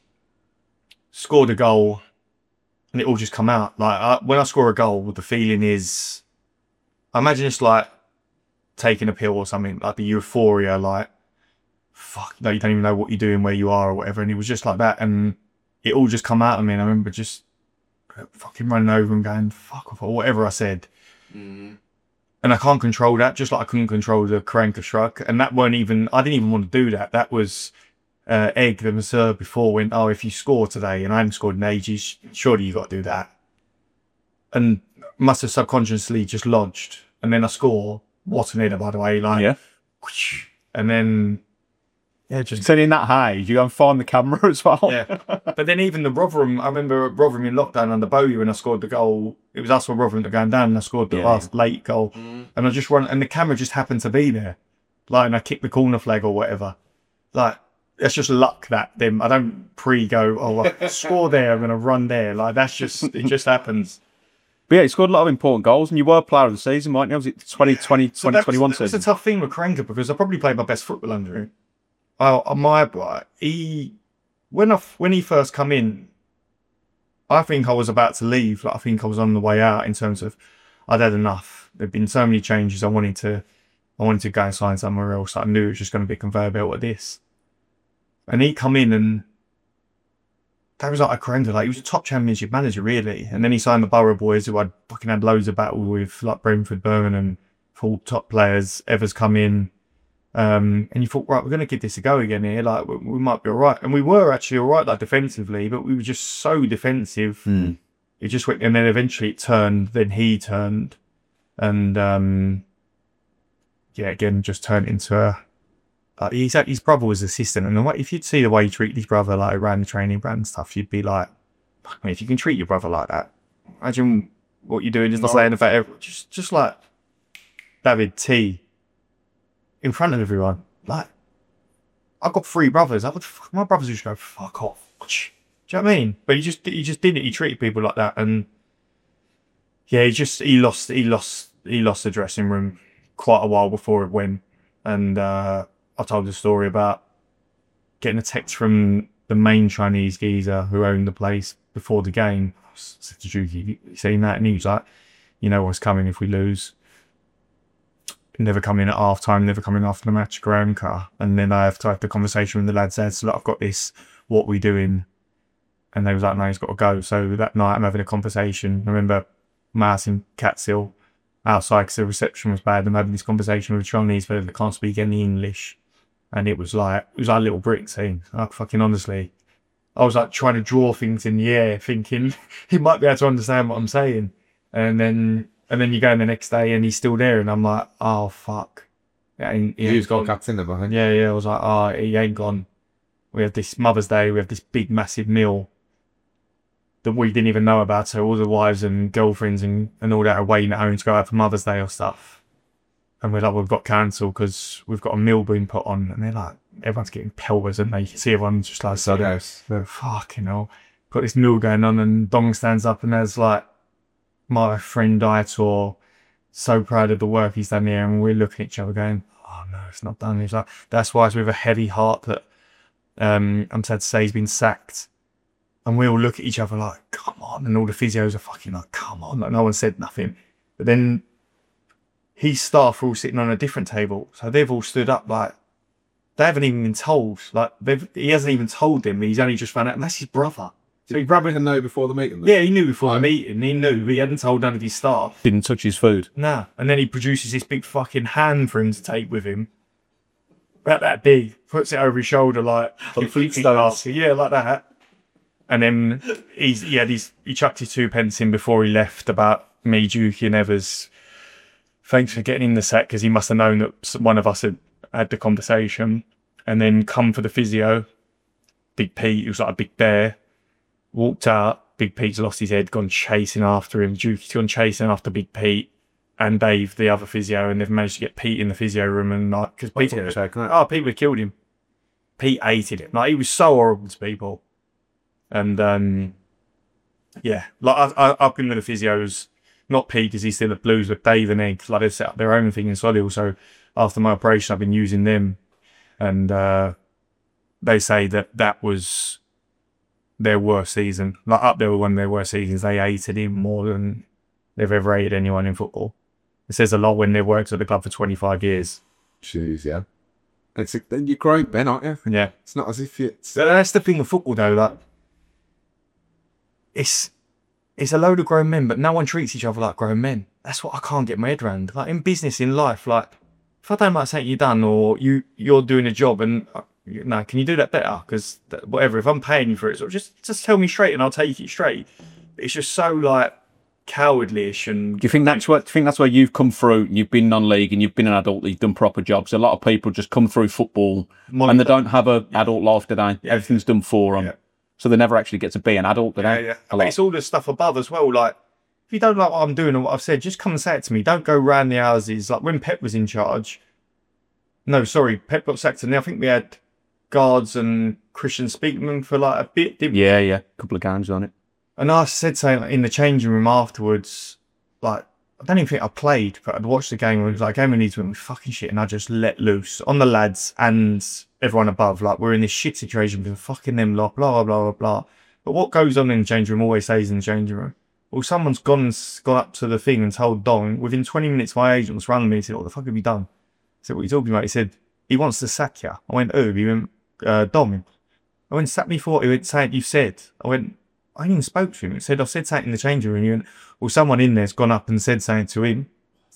Scored a goal, and it all just come out. Like I, when I score a goal, the feeling is, I imagine it's like taking a pill or something, like the euphoria, like fuck, no, you don't even know what you're doing, where you are, or whatever. And it was just like that, and it all just come out of me. And I remember just fucking running over and going, fuck off, or whatever I said. Mm. And I can't control that, just like I couldn't control the Karanka shrug. And that weren't even, I didn't even want to do that. That was uh, Egg, the masseur before, went, oh, if you score today, and I hadn't scored in ages, surely you got to do that. And must have subconsciously just lodged. And then I score, what an header, by the way, like, yeah. Whoosh, and then, yeah, just sitting that high, you go and find the camera as well. Yeah, but then even the Rotherham, I remember Rotherham in lockdown under Bowyer when I scored the goal. It was us or Rotherham that going down, and I scored the yeah, last yeah. late goal. Mm. And I just run, and the camera just happened to be there, like, and I kicked the corner flag or whatever. Like, that's just luck that then I don't pre go, oh, I score there, I'm gonna run there. Like, that's just it just happens. But yeah, he scored a lot of important goals, and you were player of the season, weren't you? Was it twenty twenty, so twenty twenty-one season? It's a tough thing with Karanka because I probably played my best football under him. Oh, my boy, he when I when he first come in, I think I was about to leave. Like I think I was on the way out in terms of I'd had enough. There'd been so many changes. I wanted to, I wanted to go and sign somewhere else. I knew it was just going to be a conveyor belt of this. And he come in and that was like a Karanka. Like he was a top championship manager, really. And then he signed the Borough boys, who I'd fucking had loads of battle with, like Brentford, Birmingham, full top players. Evers come in. Um, and you thought, right, we're going to give this a go again here. Like, we, we might be all right. And we were actually all right, like, defensively, but we were just so defensive. Mm. It just went, and then eventually it turned, then he turned. And, um, yeah, again, just turned into a, uh, he's, his brother was assistant. And if you'd see the way he treated his brother, like, around the training ground and stuff, you'd be like, I mean, if you can treat your brother like that, imagine what you're doing, just not saying about everyone. Just, just like David T. in front of everyone. Like, I've got three brothers. I would, my brothers just go, fuck off. Do you know what I mean? But he just, he just didn't. He treated people like that, and yeah, he just, he lost, he lost, he lost the dressing room quite a while before it went. And uh, I told the story about getting a text from the main Chinese geezer who owned the place before the game. I said to Juki, you seen that? And he was like, you know what's coming if we lose. Never come in at half time, never come in after the match, ground car. And then I have to have the conversation with the lads there. So, look, I've got this, what we doing? And they was like, no, he's got to go. So that night I'm having a conversation. I remember Martin Catsill outside because the reception was bad. I'm having this conversation with a Chinese fella that can't speak any English. And it was like, it was like a little brick scene. Like, fucking honestly. I was like trying to draw things in the air, thinking he might be able to understand what I'm saying. And then And then you go in the next day and he's still there, and I'm like, oh fuck. Yeah, he, he He's got cats in there behind. Yeah, yeah. I was like, oh, he ain't gone. We have this Mother's Day, we have this big massive meal that we didn't even know about. So all the wives and girlfriends and, and all that are waiting at home to go out for Mother's Day or stuff. And we're like, we've got cancelled because we've got a meal being put on. And they're like, everyone's getting pelters, and they you can see everyone's just like, so yes. Fucking hell. Got this meal going on, and Dong stands up and there's like, my friend Aitor, so proud of the work he's done here, and we're looking at each other going, oh no, it's not done. He's like, that's why it's with a heavy heart that um, I'm sad to say he's been sacked. And we all look at each other like, come on. And all the physios are fucking like, come on. Like, no one said nothing. But then his staff are all sitting on a different table. So they've all stood up like, they haven't even been told. Like, they've, he hasn't even told them. He's only just found out. And that's his brother. So he grabbed a note before the meeting? Yeah, he knew before the meeting. He knew, but he hadn't told none of his staff. Didn't touch his food. Nah. And then he produces this big fucking hand for him to take with him. About that big. Puts it over his shoulder like... Like Flintstones. Yeah, like that. And then he's, he had his, he chucked his two pence in before he left about me, Dukey and Evers. Thanks for getting in the set, because he must have known that one of us had had the conversation. And then come for the physio. Big Pete, he was like a big bear. Walked out. Big Pete's lost his head, gone chasing after him. Dukey's gone chasing after Big Pete and Dave, the other physio, and they've managed to get Pete in the physio room. And like, because Pete, oh, Pete would have killed him. Pete hated him. Like, he was so horrible to people. And um, yeah, like I, I, I've been with the physios, not Pete because he's still at Blues, but Dave and Egg. Like, they set up their own thing in Solihull. So after my operation, I've been using them, and uh, they say that that was their worst season. Like, up there with one of their worst seasons. They hated him more than they've ever hated anyone in football. It says a lot when they've worked at the club for twenty-five years. Jeez, yeah. It's then you're growing Ben, aren't you? Yeah. It's not as if it's... That's the thing with football, though. Like, it's it's a load of grown men, but no one treats each other like grown men. That's what I can't get my head around. Like, in business, in life, like, if I don't like something you've done, or you you're doing a job, and uh, you know, can you do that better? Because whatever, if I'm paying you for it, so just just tell me straight, and I'll take it straight. It's just so like cowardly-ish. And do you think that's what? Do you think that's where you've come through? And you've been non-league, and you've been an adult. You've done proper jobs. A lot of people just come through football, Monitor. and they don't have an adult life, do they? Yeah. Everything's done for them. Yeah. So they never actually get to be an adult, do Yeah, they? yeah. But it's all the stuff above as well. Like, if you don't like what I'm doing or what I've said, just come and say it to me. Don't go round the houses. Like, when Pep was in charge... No, sorry, Pep got sacked, and I think we had Guards and Christian Speakman for like a bit, didn't we? Yeah, yeah. A couple of games on it. And I said something like, in the changing room afterwards, like, I don't even think I played, but I'd watched the game and it was like, game of needs went with fucking shit, and I just let loose on the lads and everyone above. Like, we're in this shit situation with fucking them lot, blah, blah, blah, blah, blah. But what goes on in the changing room always stays in the changing room. Well, someone's gone and gone up to the thing and told Don, within twenty minutes, my agent was running me and said, what the fuck have you done? I said, what are you talking about? He said, he wants to sack you. I went, oh, he went, uh, Dom. I went, sack me for what? He went, say it, you said. I went, I ain't even spoke to him. He said, I've said something in the changing room. He went, well, someone in there's gone up and said something to him.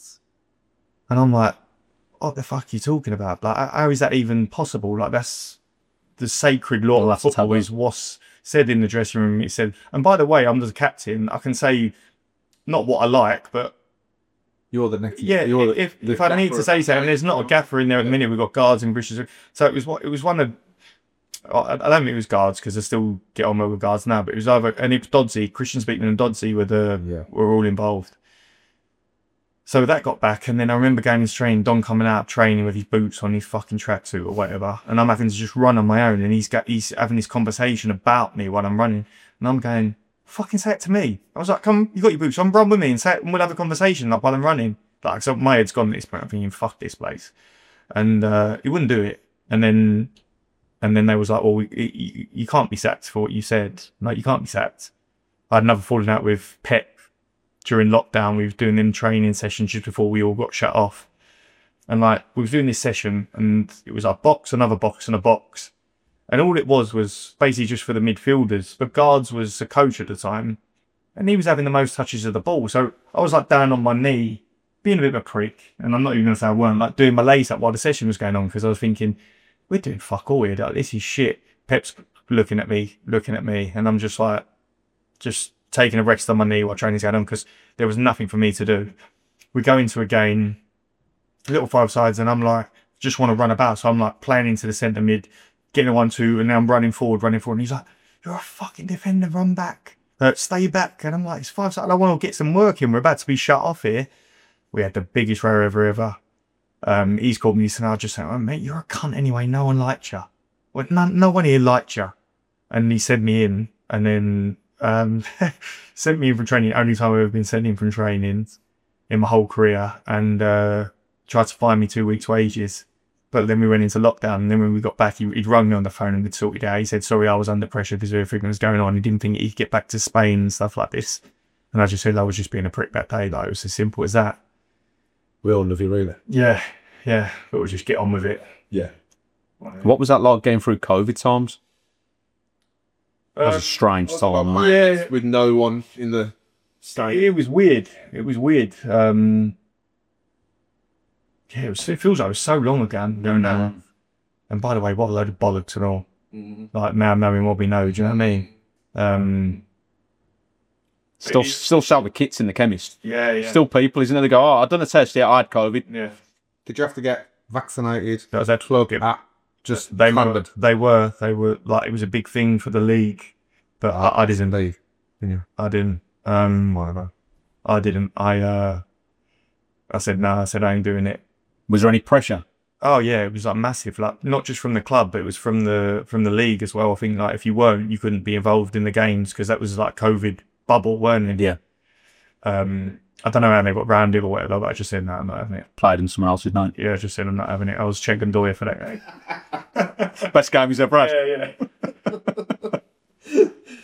And I'm like, what the fuck are you talking about? Like, how is that even possible? Like, that's the sacred law Well, of football is what's said in the dressing room. It said, and by the way, I'm the captain. I can say not what I like, but You're the next... yeah, you're the, if, the if I need to gaffer. say something, there's not a gaffer in there at the minute. We've got guards and British. So it was what it was one of. I I don't think it was guards because I still get on well with guards now. But it was either, and it was Dodsey, Christian Speakman and Dodsey were the Yeah. were all involved. So that got back, and then I remember going to train, Don coming out training with his boots on, his fucking tracksuit or whatever, and I'm having to just run on my own, and he's got he's having this conversation about me while I'm running, and I'm going, fucking say it to me. I was like, come, you got your boots on, run with me and say it, and we'll have a conversation like while I'm running. Like, so my head's gone at this point. I'm thinking, fuck this place, and uh, he wouldn't do it, and then and then they was like, well, you, you, you can't be sacked for what you said. Like, you can't be sacked. I had another falling out with Pep. During lockdown, we was doing them training sessions just before we all got shut off. And like, we was doing this session and it was a box, another box and a box. And all it was was basically just for the midfielders. But Guards was a coach at the time and he was having the most touches of the ball. So I was like down on my knee, being a bit of a prick. And I'm not even going to say I weren't, like doing my lace up while the session was going on because I was thinking, we're doing fuck all here. Like, this is shit. Pep's looking at me, looking at me. And I'm just like, just taking a rest on my knee while training's going on because there was nothing for me to do. We go into a game, little five sides, and I'm like, just want to run about. So I'm like playing into the centre mid, getting a one two, and then I'm running forward, running forward. And he's like, you're a fucking defender, run back. Uh, stay back. And I'm like, it's five sides. I want to get some work in. We're about to be shut off here. We had the biggest row ever, ever. Um, he's called me and I just said, oh, mate, you're a cunt anyway. No one liked you. Well, no, no one here liked you. And he sent me in, and then Um, sent me in for training. Only time I've ever been sent in from training. in my whole career, and uh, tried to find me two weeks' wages. But then we went into lockdown, and then when we got back, he, he'd rung me on the phone and we'd sorted it out. He said, sorry, I was under pressure because everything was going on. He didn't think he'd get back to Spain and stuff like this. And I just said I was just being a prick that day. Like, it was as simple as that. We all love you, really. Yeah, yeah. But we'll just get on with it. Yeah. What was that like getting through COVID times? That was a strange time. Uh, yeah. With no one in the state. It was weird. It was weird. Um, yeah, it, was, it feels like it was so long ago. No, no. And by the way, what a load of bollocks and all. Mm-hmm. Like, now knowing what we know, do you know what I mean? Um, Still, still sell the kits in the chemist. yeah, yeah. Still people, isn't it? They go, oh, I've done a test, yeah, I had COVID. yeah. Did you have to get vaccinated? That was that Plug it up. Just They were, funded. they were, they were, like, it was a big thing for the league. But I, I didn't. leave. Yeah. I didn't. Um, whatever. I didn't. I, uh, I said, no, I said, I ain't doing it. Was there any pressure? Oh yeah, it was like massive, like not just from the club, but it was from the from the league as well. I think like if you weren't, you couldn't be involved in the games because that was like COVID bubble, weren't it? Yeah. Um, I don't know how they got round it or whatever, but I just said no, I'm not having it. Played in someone else's night. Yeah, I just said I'm not having it. I was checking Doyer for that game. Best game he's ever had. Yeah, yeah.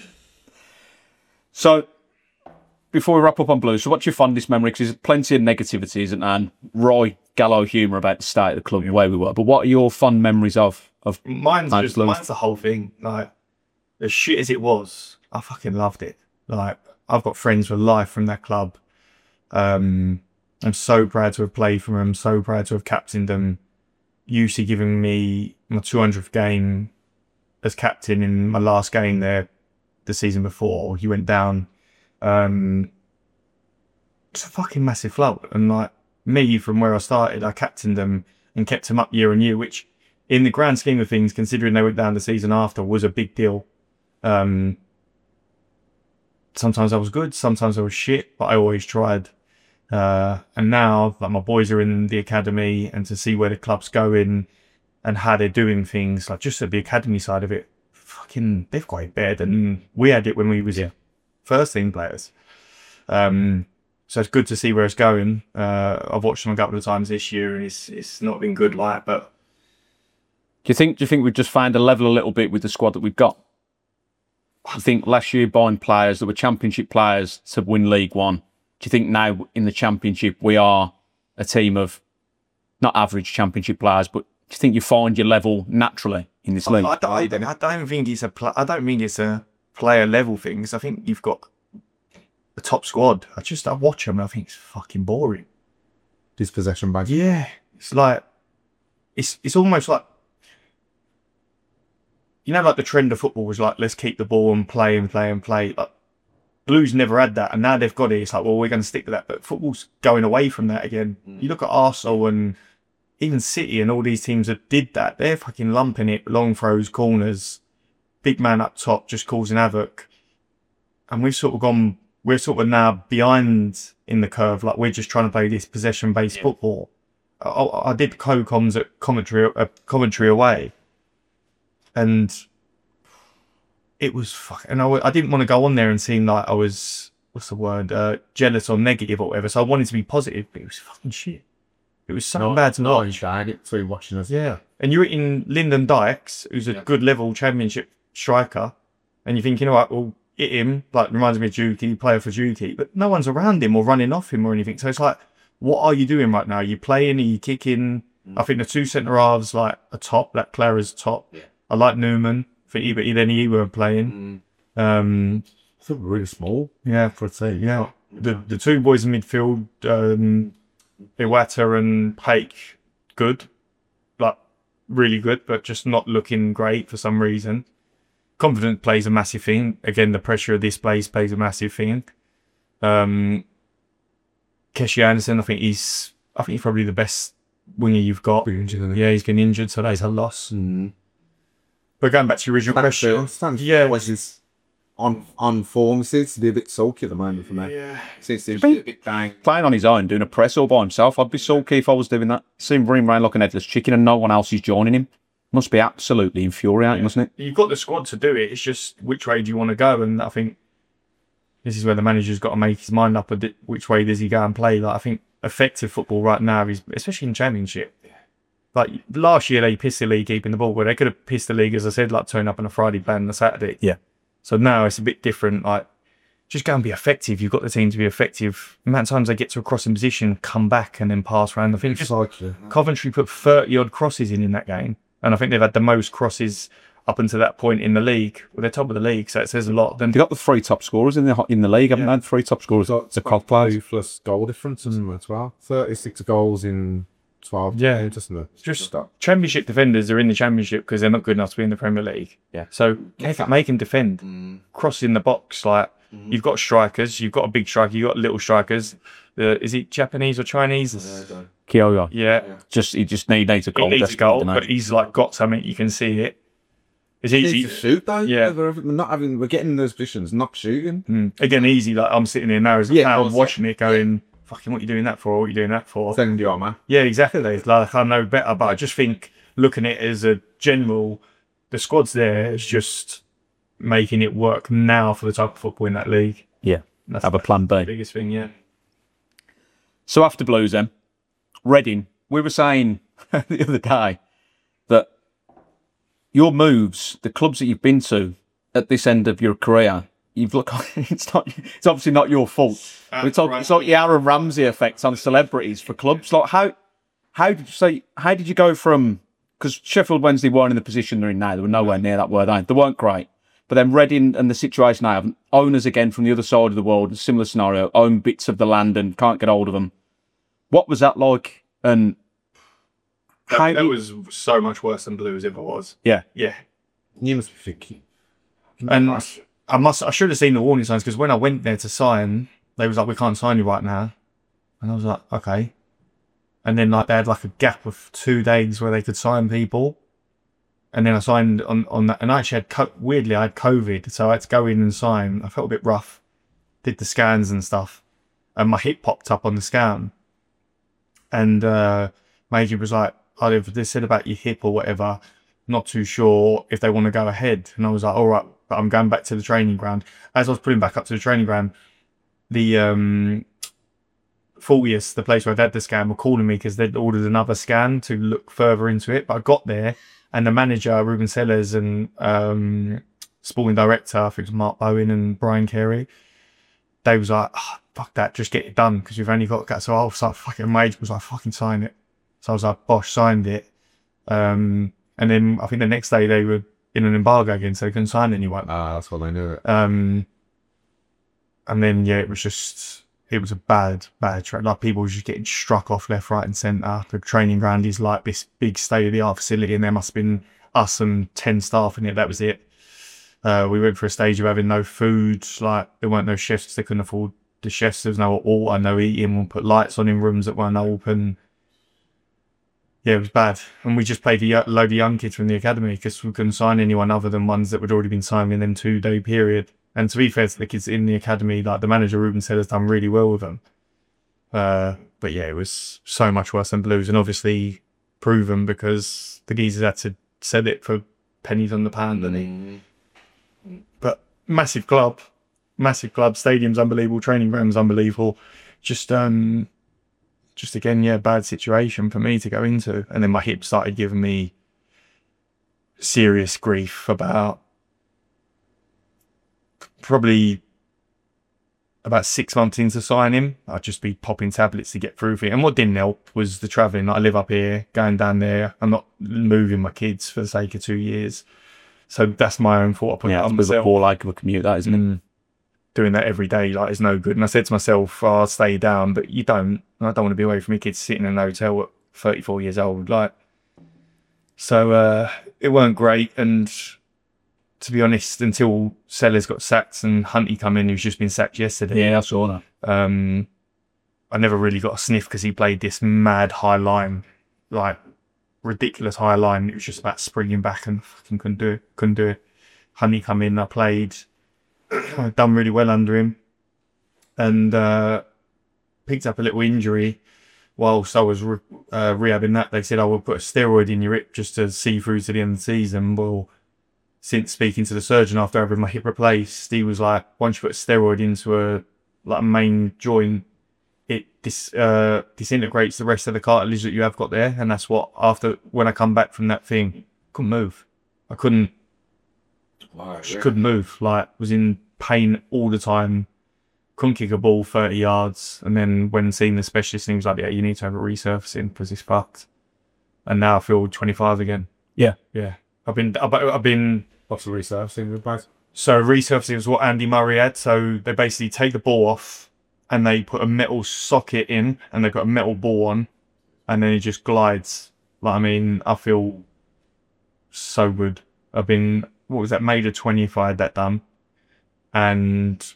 So, before we wrap up on Blues, so what's your fondest memory? Because there's plenty of negativity, isn't there? And Roy Gallo humour about the state of the club and where we were. But what are your fond memories of? of Mine's Nice just Blues? mine's the whole thing. Like as shit as it was, I fucking loved it. Like I've got friends for life from that club. Um, I'm so proud to have played for them. So proud to have captained them. Usually giving me my two hundredth game as captain in my last game there the season before. He went down. Um, it's a fucking massive float. And like me, from where I started, I captained them and kept them up year on year, which in the grand scheme of things, considering they went down the season after, was a big deal. Um, sometimes I was good, sometimes I was shit, but I always tried. Uh, and now like my boys are in the academy, and to see where the club's going and how they're doing things, like just at the academy side of it, fucking, they've got it better than we had it when we was Yeah. first team players. Um, so it's good to see where it's going. Uh, I've watched them a couple of times this year, and it's it's not been good, like, but Do you think? Do you think we've just found a level a little bit with the squad that we've got? I think last year buying players that were championship players to win League One. Do you think now in the championship we are a team of not average championship players, but do you think you find your level naturally in this league? I, I, I, don't, I don't think it's a pl- I don't mean it's a player level thing. 'Cause I think you've got the top squad. I just I watch them and I think it's fucking boring. Dispossession based. Yeah, it's like it's it's almost like, you know, like the trend of football was like, let's keep the ball and play and play and play. Like, Blues never had that, and now they've got it. It's like, well, we're going to stick to that. But football's going away from that again. Mm. You look at Arsenal and even City and all these teams that did that. They're fucking lumping it, long throws, corners, big man up top, just causing havoc. And we've sort of gone, we're sort of now behind in the curve. Like, we're just trying to play this possession-based yeah. football. I, I did co-coms at commentary, uh, commentary away. And it was fucking, and I, I didn't want to go on there and seem like I was, what's the word, uh, jealous or negative or whatever. So I wanted to be positive, but it was fucking shit. It was so not, bad to not watch. Bad it through watching us. Yeah. And you're in Lyndon Dykes, who's a yeah. good level championship striker. And you're thinking, all right, well, hit him. Like, reminds me of Dukey, player for Dukey. But no one's around him or running off him or anything. So it's like, what are you doing right now? Are you playing? Are you kicking? Mm. I think the two centre halves, like, are top. That Clara's top. Yeah. I like Newman. For he, but then he weren't playing. Mm. Um, I thought we were really small. Yeah, for a team. Yeah. The the two boys in midfield, um, Iwata and Paik, good. Like, really good, but just not looking great for some reason. Confidence plays a massive thing. Again, the pressure of this place plays a massive thing. Um, Keshi Anderson, I think he's, I think he's probably the best winger you've got. Injured, yeah, he's getting injured, so that's a loss. Mm. But going back to your original question, Stanfield, yeah, which is on on form, seems to be a bit sulky at the moment for me. Yeah, seems to be a bit bang. Playing on his own, doing a press all by himself. I'd be sulky if I was doing that. See him running around like an headless chicken, and no one else is joining him. Must be absolutely infuriating, yeah. mustn't it? You've got the squad to do it. It's just which way do you want to go? And I think This is where the manager's got to make his mind up a bit, which way does he go and play. Like I think effective football right now is, especially in Championship. Like last year they pissed the league keeping the ball, but they could have pissed the league, as I said, like turning up on a Friday, playing on a Saturday. Yeah. So now it's a bit different. Like just go and be effective. You've got the team to be effective. The amount of times they get to a crossing position, come back and then pass around. I think just Coventry put thirty odd crosses in in that game, and I think they've had the most crosses up until that point in the league. Well, they're top of the league, so it says a lot. Then They got the three top scorers in the in the league, haven't Yeah. they? Three top scorers. Got The Cov players. plus goal difference as mm. well. thirty-six goals in twelve Yeah. games, isn't it? just Championship defenders are in the Championship because they're not good enough to be in the Premier League. Yeah. So make, make him defend. Mm. Cross in the box. Like Mm-hmm. you've got strikers, you've got a big striker, you've got little strikers. Uh, is it Japanese or Chinese? Kyogo. Yeah. Just he just need needs a He goal. needs a desperately, goal, doesn't he? but he's like got something. You can see it. It's Easy easy. to shoot though. Yeah. We're, we're not having. We're getting in those positions, not shooting. Mm. Again, easy. Like I'm sitting here now as a Yeah, fan of course, watching it, going, "Fucking, what are you doing that for? What are you doing that for?" Send you on, man. Yeah, exactly. Like I know better, but I just think looking at it as a general, the squad's there. It's just making it work now for the type of football in that league. Yeah. That's Have a plan the B. biggest thing. Yeah. So after Blues, then Reading. We were saying the other day that your moves, the clubs that you've been to at this end of your career, you've looked. It's not. It's obviously not your fault. We're talking. It's like the Aaron Ramsey effect on celebrities for clubs. Like how, how did you say? How did you go from? Because Sheffield Wednesday weren't in the position they're in now. They were nowhere near that, were they? They weren't great. But then Reading and the situation I have, owners again from the other side of the world, a similar scenario, own bits of the land and can't get hold of them. What was that like? And That, how that you- was so much worse than Blues ever was. yeah, Yeah. You must be thinking. And I must, I should have seen the warning signs because when I went there to sign, they was like, "We can't sign you right now," and I was like, "Okay." And then like they had like a gap of two days where they could sign people, and then I signed on on that. And I actually had co- weirdly I had COVID, so I had to go in and sign. I felt a bit rough. Did the scans and stuff, and my hip popped up on the scan, and uh, my agent was like, "Oh, if they said about your hip or whatever." Not too sure if they want to go ahead. And I was like, all right, but I'm going back to the training ground. As I was putting back up to the training ground, the um, Fortius, the place where I'd had the scan, were calling me because they'd ordered another scan to look further into it. But I got there and the manager, Ruben Sellers, and um, sporting director, I think it was Mark Bowen and Brian Carey, they was like, oh, fuck that, just get it done because we've only got... So I was like, fucking, my agent was like, fucking sign it. So I was like, Bosh, signed it. Um... And then I think the next day they were in an embargo again, so they couldn't sign anyone. Ah, that's what they knew it. Um, and then, yeah, it was just, it was a bad, bad track. Like people were just getting struck off left, right and centre. The training ground is like this big state-of-the-art facility and there must have been us and ten staff in it. That was it. Uh, we went for a stage of having no food. Like there weren't no chefs. They couldn't afford the chefs. There was no water, no eating. We'll put lights on in rooms that weren't open. Yeah, it was bad. And we just played a load of young kids from the academy because we couldn't sign anyone other than ones that had already been signed in them two-day period. And to be fair to the kids in the academy, like the manager, Ruben said, has done really well with them. Uh, but yeah, it was so much worse than Blues. And obviously proven because the geezers had to sell it for pennies on the pound. And he, but massive club, massive club, stadium's unbelievable, training ground's unbelievable. Just... um. Just again, yeah, bad situation for me to go into. And then my hip started giving me serious grief about probably about six months into signing. I'd just be popping tablets to get through it. And what didn't help was the travelling. Like, I live up here, going down there. I'm not moving my kids for the sake of two years. So that's my own fault. I put yeah, it it's on a bit of a myself. poor like of a commute, that isn't it? Mm. Doing that every day, like, is no good. And I said to myself, oh, I'll stay down, but you don't. I don't want to be away from my kids sitting in a hotel at thirty-four years old. Like, so uh, it weren't great. And to be honest, until Sellers got sacked and Hunty come in, who's just been sacked yesterday. Yeah, I saw that. Um, I never really got a sniff because he played this mad high line, like ridiculous high line. It was just about springing back and fucking couldn't do it. Couldn't do it. Hunty come in, I played. I've done really well under him and uh, picked up a little injury whilst I was re- uh, rehabbing that. They said, I will put a steroid in your hip just to see through to the end of the season. Well, since speaking to the surgeon after having my hip replaced, he was like, once you put a steroid into a like a main joint, it dis, uh, disintegrates the rest of the cartilage that you have got there. And that's what, after, when I come back from that thing, couldn't move. I couldn't, Wow, just couldn't move. Like, was in pain all the time. Couldn't kick a ball thirty yards. And then when seeing the specialist, he was like, yeah, you need to have a resurfacing because it's fucked. And now I feel twenty-five again. Yeah. Yeah. I've been, I've, I've been, What's the resurfacing with both? so resurfacing was what Andy Murray had. So they basically take the ball off and they put a metal socket in and they've got a metal ball on and then it just glides. Like, I mean, I feel so good. I've been, what was that, May the twentieth I had that done. And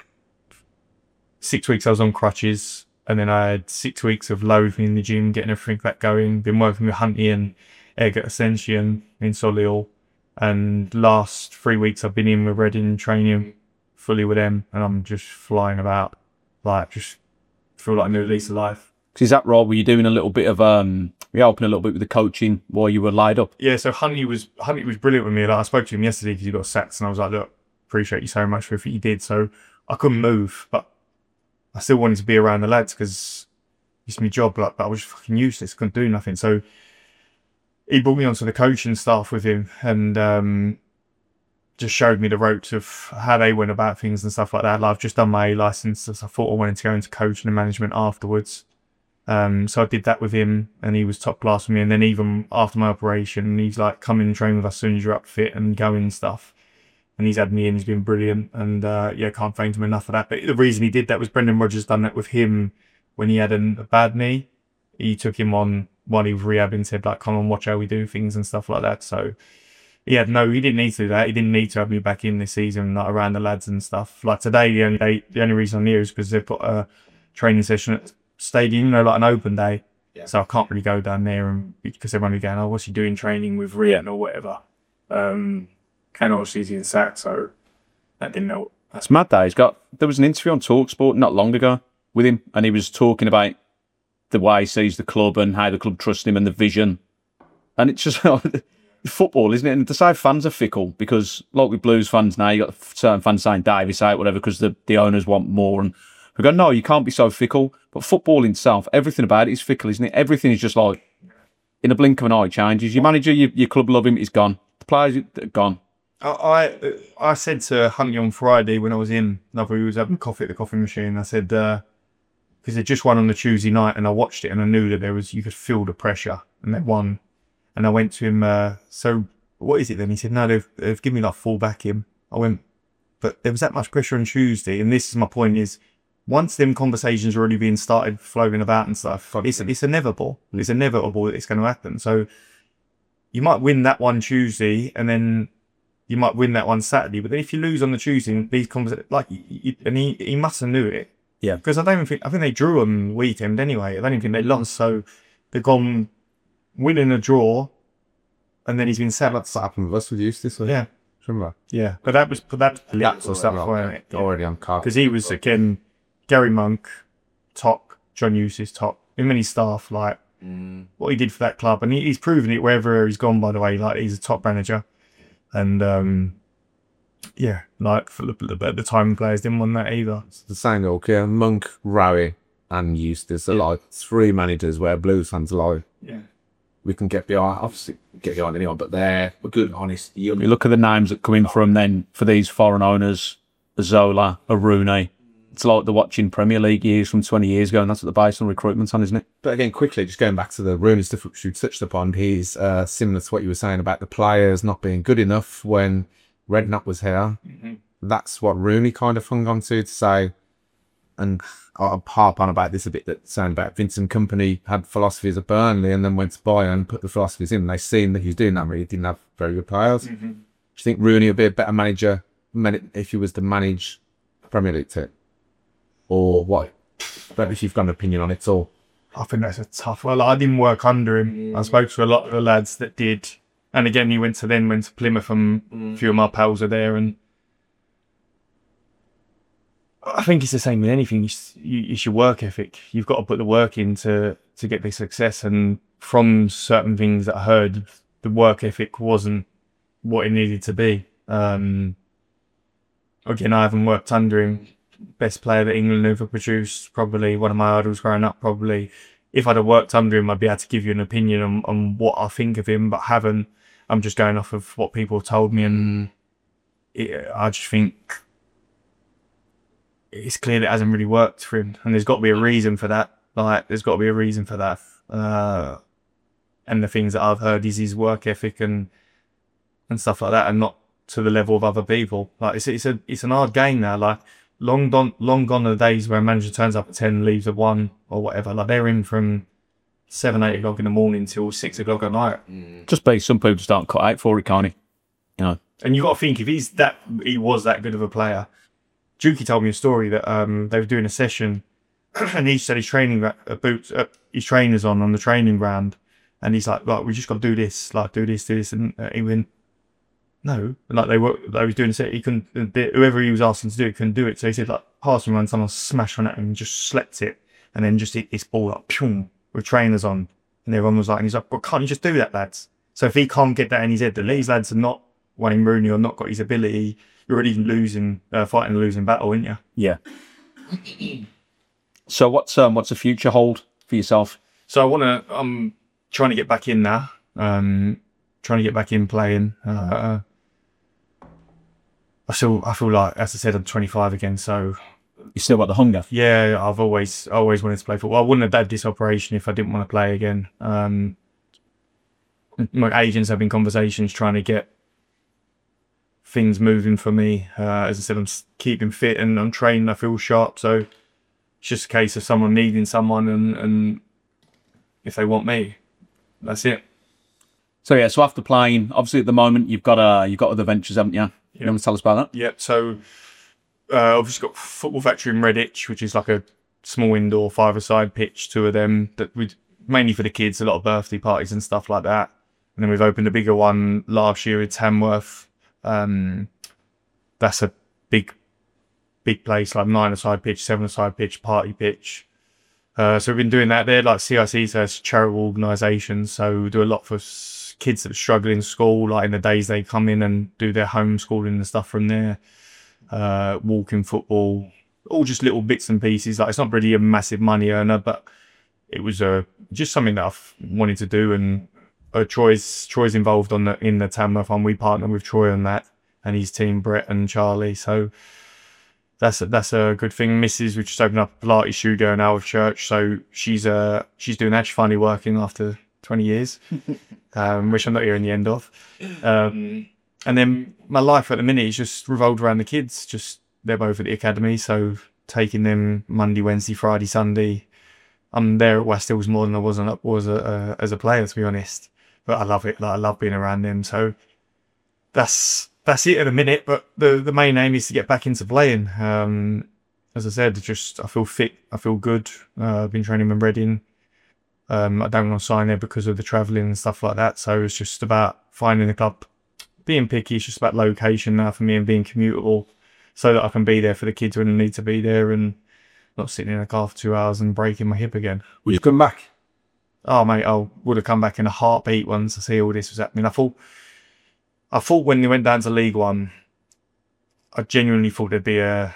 six weeks I was on crutches. And then I had six weeks of loading in the gym, getting everything back going. Been working with Hunty and Egg at Ascension in Solihull. And last three weeks I've been in with Reading training fully with them. And I'm just flying about. Like, just feel like a new lease of life. Is that right? Were you doing a little bit of, um, were you helping a little bit with the coaching while you were laid up? Yeah, so Hunty was Hunty was brilliant with me. Like, I spoke to him yesterday because he got sacked, and I was like, look, appreciate you so much for everything you did. So I couldn't move, but I still wanted to be around the lads because it's my job. Like, but I was fucking useless, couldn't do nothing. So he brought me onto the coaching staff with him and um, just showed me the ropes of how they went about things and stuff like that. Like, I've just done my A license, so I thought I wanted to go into coaching and management afterwards. Um, so I did that with him, and he was top class with me. And then even after my operation, he's like, come in and train with us as soon as you're up fit and going and stuff. And he's had me in, he's been brilliant. And uh, yeah, can't thank him enough for that. But the reason he did that was Brendan Rodgers done that with him when he had an, a bad knee. He took him on while he was rehabbing, said like, come on, watch how we do things and stuff like that. So yeah, no, he didn't need to do that. He didn't need to have me back in this season, like around the lads and stuff. Like today, the only day, the only reason I'm here is because they've got a training session at stadium, you know, like an open day. Yeah. So I can't really go down there and because everyone will be going, oh, what's he doing training with Rian or whatever. Um, and obviously he's in sack, so that didn't help. It's mad that he's got, there was an interview on TalkSport not long ago with him, and he was talking about the way he sees the club and how the club trusts him and the vision. And it's just football, isn't it? And to say fans are fickle, because like with Blues fans now, you got certain fans saying Davis out, whatever, because the, the owners want more. And we go, no, you can't be so fickle. But football itself, everything about it is fickle, isn't it? Everything is just like, in a blink of an eye, it changes. Your manager, your, your club love him, he's gone. The players are gone. I I, I said to Hunty on Friday when I was in, another he was having coffee at the coffee machine, I said, because uh, they just won on the Tuesday night and I watched it and I knew that there was, you could feel the pressure and they won. And I went to him, uh, so what is it then? He said, no, they've, they've given me like full back him. I went, but there was that much pressure on Tuesday. And this is my point is, once them conversations are already being started floating about and stuff, it's, it's inevitable. It's inevitable that it's going to happen. So you might win that one Tuesday and then you might win that one Saturday. But then if you lose on the Tuesday, these conversations, like, you, and he, he must have knew it. Yeah. Because I don't even think, I think they drew on the weekend anyway. I don't even think they lost. So they've gone winning a draw and then he's been sacked. That's what happened with us with Eustace. Yeah. Remember? Yeah. But that was, but that's political That's stuff, already, wasn't it? already on card. Because he was, again, Gary Monk, top, John Eustace, top, in many staff, like, mm. what he did for that club. And he, he's proven it wherever he's gone, by the way. Like, he's a top manager. And, um, yeah, like, for the, the, the time players didn't want that either. It's the same ilk, yeah. Monk, Rowie, and Eustace are like three managers where Blues fans are like, yeah, we can get behind, obviously, get behind anyone, but they're we're good, honest. You look at the names that come in from then for these foreign owners, a Zola, a Rooney. It's like the watching Premier League years from twenty years ago, and that's what the base on recruitment's on, isn't it? But again, quickly, just going back to the Rooney stuff which you touched upon, he's uh, similar to what you were saying about the players not being good enough when Redknapp was here. Mm-hmm. That's what Rooney kind of hung on to, to say, and I'll harp on about this a bit, that saying about Vincent Kompany had philosophies at Burnley and then went to Bayern and put the philosophies in, and they seen that he was doing that, but he didn't have very good players. Mm-hmm. Do you think Rooney would be a better manager if he was to manage a Premier League team? Or what? But if you've got an opinion on it all. I think that's a tough one. Well, I didn't work under him. Mm. I spoke to a lot of the lads that did. And again, he went to then went to Plymouth and mm. a few of my pals are there. And I think it's the same with anything. It's, it's your work ethic. You've got to put the work in to, to get the success. And from certain things that I heard, the work ethic wasn't what it needed to be. Um, again, I haven't worked under him. Best player that England ever produced, probably one of my idols growing up. Probably, if I'd have worked under him, I'd be able to give you an opinion on, on what I think of him, but haven't. I'm just going off of what people have told me, and it, I just think it's clear that it hasn't really worked for him, and there's got to be a reason for that. Like, there's got to be a reason for that. Uh, and the things that I've heard is his work ethic and and stuff like that, and not to the level of other people. Like, it's it's a it's an hard game now. Like, long gone long gone are the days where a manager turns up at ten, leaves at one or whatever. Like, they're in from seven, eight o'clock in the morning till six o'clock at night. Just be some people just aren't cut out for it, can't he? You know. And you got to think, if he's that he was that good of a player. Juki told me a story that um they were doing a session, and he said his training ra- uh, boots, uh, his trainers on on the training ground, and he's like, like we just got to do this, like do this, do this, and uh, he went, no, like they were, they was doing a set, he couldn't, whoever he was asking to do it couldn't do it, so he said like passing one, someone smashed on it and just slept it, and then just hit this ball like pum, with trainers on, and everyone was like, and he's like, well, can't you just do that, lads? So if he can't get that in his head, that these lads are not Wayne Rooney or not got his ability, you're already losing, uh, fighting a losing battle, aren't you? Yeah. So what's um what's the future hold for yourself? So I want to, I'm trying to get back in now, um, trying to get back in playing. Uh, I feel, I feel like, as I said, I'm twenty-five again, so You still got the hunger? yeah, I've always, always wanted to play football. I wouldn't have had this operation if I didn't want to play again. Um, my agents have been conversations trying to get things moving for me. Uh, as I said, I'm s- keeping fit and I'm training. I feel sharp, so it's just a case of someone needing someone, and, and if they want me, that's it. So yeah, so after playing, obviously at the moment you've got uh you've got other ventures, haven't you? You want to tell us about that? Yep. So uh, I've just got Football Factory in Redditch, which is like a small indoor five-a-side pitch. Two of them that we mainly for the kids, a lot of birthday parties and stuff like that. And then we've opened a bigger one last year at Tamworth. Um, that's a big, big place, like nine-a-side pitch, seven-a-side pitch, party pitch. Uh, so we've been doing that there, like C I C, so it's charitable organisations. So we do a lot for s- kids that are struggling in school, like in the days they come in and do their homeschooling and stuff from there. Uh, walking football, all just little bits and pieces. Like, it's not really a massive money earner, but it was uh, just something that I've wanted to do. And uh, Troy's Troy's involved on the in the Tamworth one. We partner with Troy on that and his team, Brett and Charlie. So that's a, that's a good thing. Missus, we just opened up a Pilates studio in our church, so she's uh she's doing that. She's finally working after twenty years, um, which I'm not hearing the end of. Um, and then my life at the minute is just revolved around the kids. Just they're both at the academy, so taking them Monday, Wednesday, Friday, Sunday. I'm there at West Hills more than I was on was a, uh, as a player, to be honest. But I love it. Like, I love being around them. So that's that's it at the minute. But the the main aim is to get back into playing. Um, as I said, just I feel fit. I feel good. Uh, I've been training in Reading. Um, I don't want to sign there because of the travelling and stuff like that. So it's just about finding a club. Being picky, it's just about location now for me and being commutable, so that I can be there for the kids when they need to be there and not sitting in a car for two hours and breaking my hip again. Will you come back? Oh mate, I would have come back in a heartbeat once I see all this was happening. I thought, I thought when they went down to League One, I genuinely thought there'd be a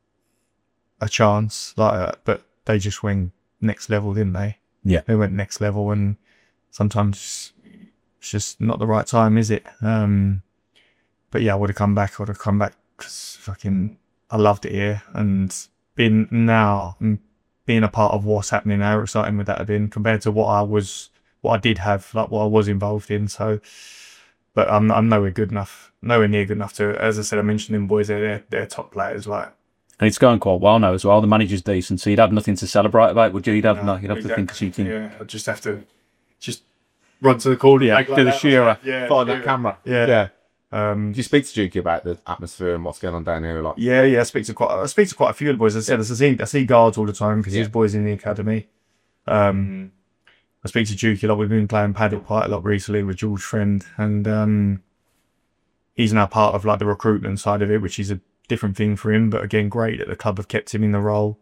a chance like that, but they just went next level, didn't they? Yeah. They went next level, and sometimes it's just not the right time, is it? Um, but yeah, I would have come back. I would have come back because fucking I loved it here, and being now and being a part of what's happening, how exciting would that have been compared to what I was, what I did have, like what I was involved in. So, but I'm I'm nowhere good enough, nowhere near good enough to. As I said, I mentioned them boys, they're they're, they're top players, like. And it's going quite well now as well. The manager's decent, so you'd have nothing to celebrate about, would you? You'd have, No, no, you'd have exactly. to think of something. Yeah, I just have to just run to the corner. Yeah, like do the that. shearer. Yeah, Find yeah. that camera. Yeah. Yeah. Um, Do you speak to Juki about the atmosphere and what's going on down here? Like, yeah, yeah. I speak to quite. I speak to quite a few of the boys. As I said, I see, I see guards all the time because Yeah. there's boys in the academy. Um, I speak to Juki a lot. We've been playing paddock quite a lot recently with George Friend, and um, he's now part of like the recruitment side of it, which is a different thing for him. But again, great that the club have kept him in the role.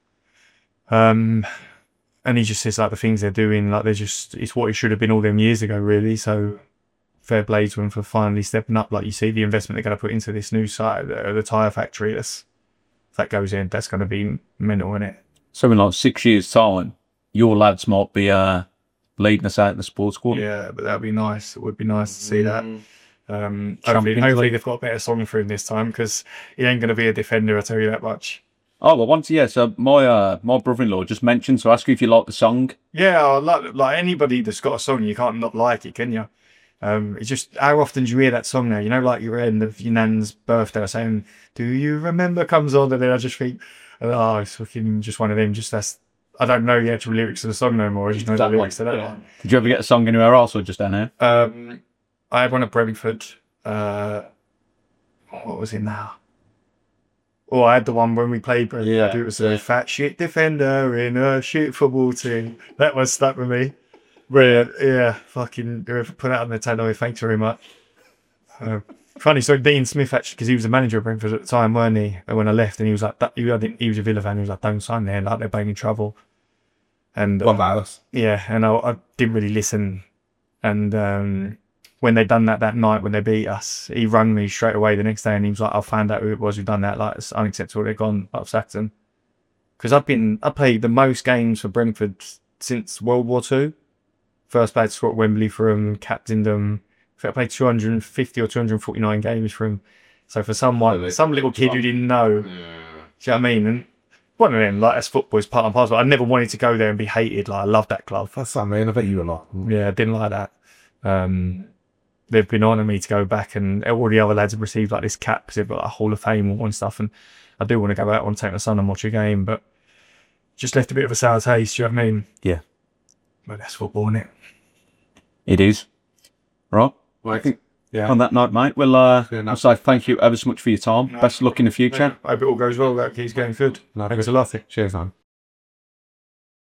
Um, and he just says like the things they're doing, like they're just it's what it should have been all them years ago, really. So fair play to them for finally stepping up. Like you see the investment they're going to put into this new site, the, the tyre factory. That's, if that goes in, that's going to be mental, isn't it? So in like six years' time, your lads might be uh, leading us out in the sports squad. Yeah, but that'd be nice. It would be nice to see that. Um, hopefully, Champions hopefully League. they've got a better song for him this time, because he ain't going to be a defender, I tell you that much. Oh, well, once, yeah, so my uh, my brother-in-law just mentioned to ask you if you like the song. Yeah, I like like anybody that's got a song, you can't not like it, can you? Um, it's just, how often do you hear that song now? You know, like you're end of your nan's birthday, saying, "Do you remember?" comes on, and then I just think, oh, it's fucking just one of them. Just that's, I don't know the actual lyrics of the song no more. I just know the That lyrics one, to that yeah. one. Did you ever get a song anywhere else or just down here? Um, I had one at Brentford. Uh, what was it now? Oh, I had the one when we played Brentford. Yeah, It was yeah. a fat shit defender in a shit football team. That one stuck with me. Brilliant. Yeah, fucking whoever put that on the tannoy, thanks very much. Uh, funny, so Dean Smith, actually, because he was the manager of Brentford at the time, weren't he? And when I left, and he was like, that, he, I think he was a Villa fan, he was like, don't sign there, like they're banging trouble. And What uh, about us? yeah, and I, I didn't really listen. And um, when they done that that night, when they beat us, he rang me straight away the next day, and he was like, "I found out who it was who done that. Like, it's unacceptable. They're gone. I've sacked them." Because I've been, I played the most games for Brentford since World War Two. First played squad at Wembley for him, captained them. I think I played two hundred fifty or two hundred forty-nine games for him. So for someone, Really? some little kid who didn't know, do you know what I mean? And one of them, like, that's football, is part and parcel. I never wanted to go there and be hated. Like, I love that club. That's what I mean. I bet you a lot. Yeah, I didn't like that. Um, they've been on me to go back, and all the other lads have received like this cap because they've got like Hall of Fame and stuff. And I do want to go out and take my son and watch a game, but just left a bit of a sour taste. Do you know what I mean? Yeah. But that's football, isn't it? It is. Right. Well, I think, yeah. On that note, mate, we'll uh, Fair I'll enough. say thank you ever so much for your time. Best of luck in the future. I hope it all goes well. That keeps going good. No, thanks a lot. Cheers, man.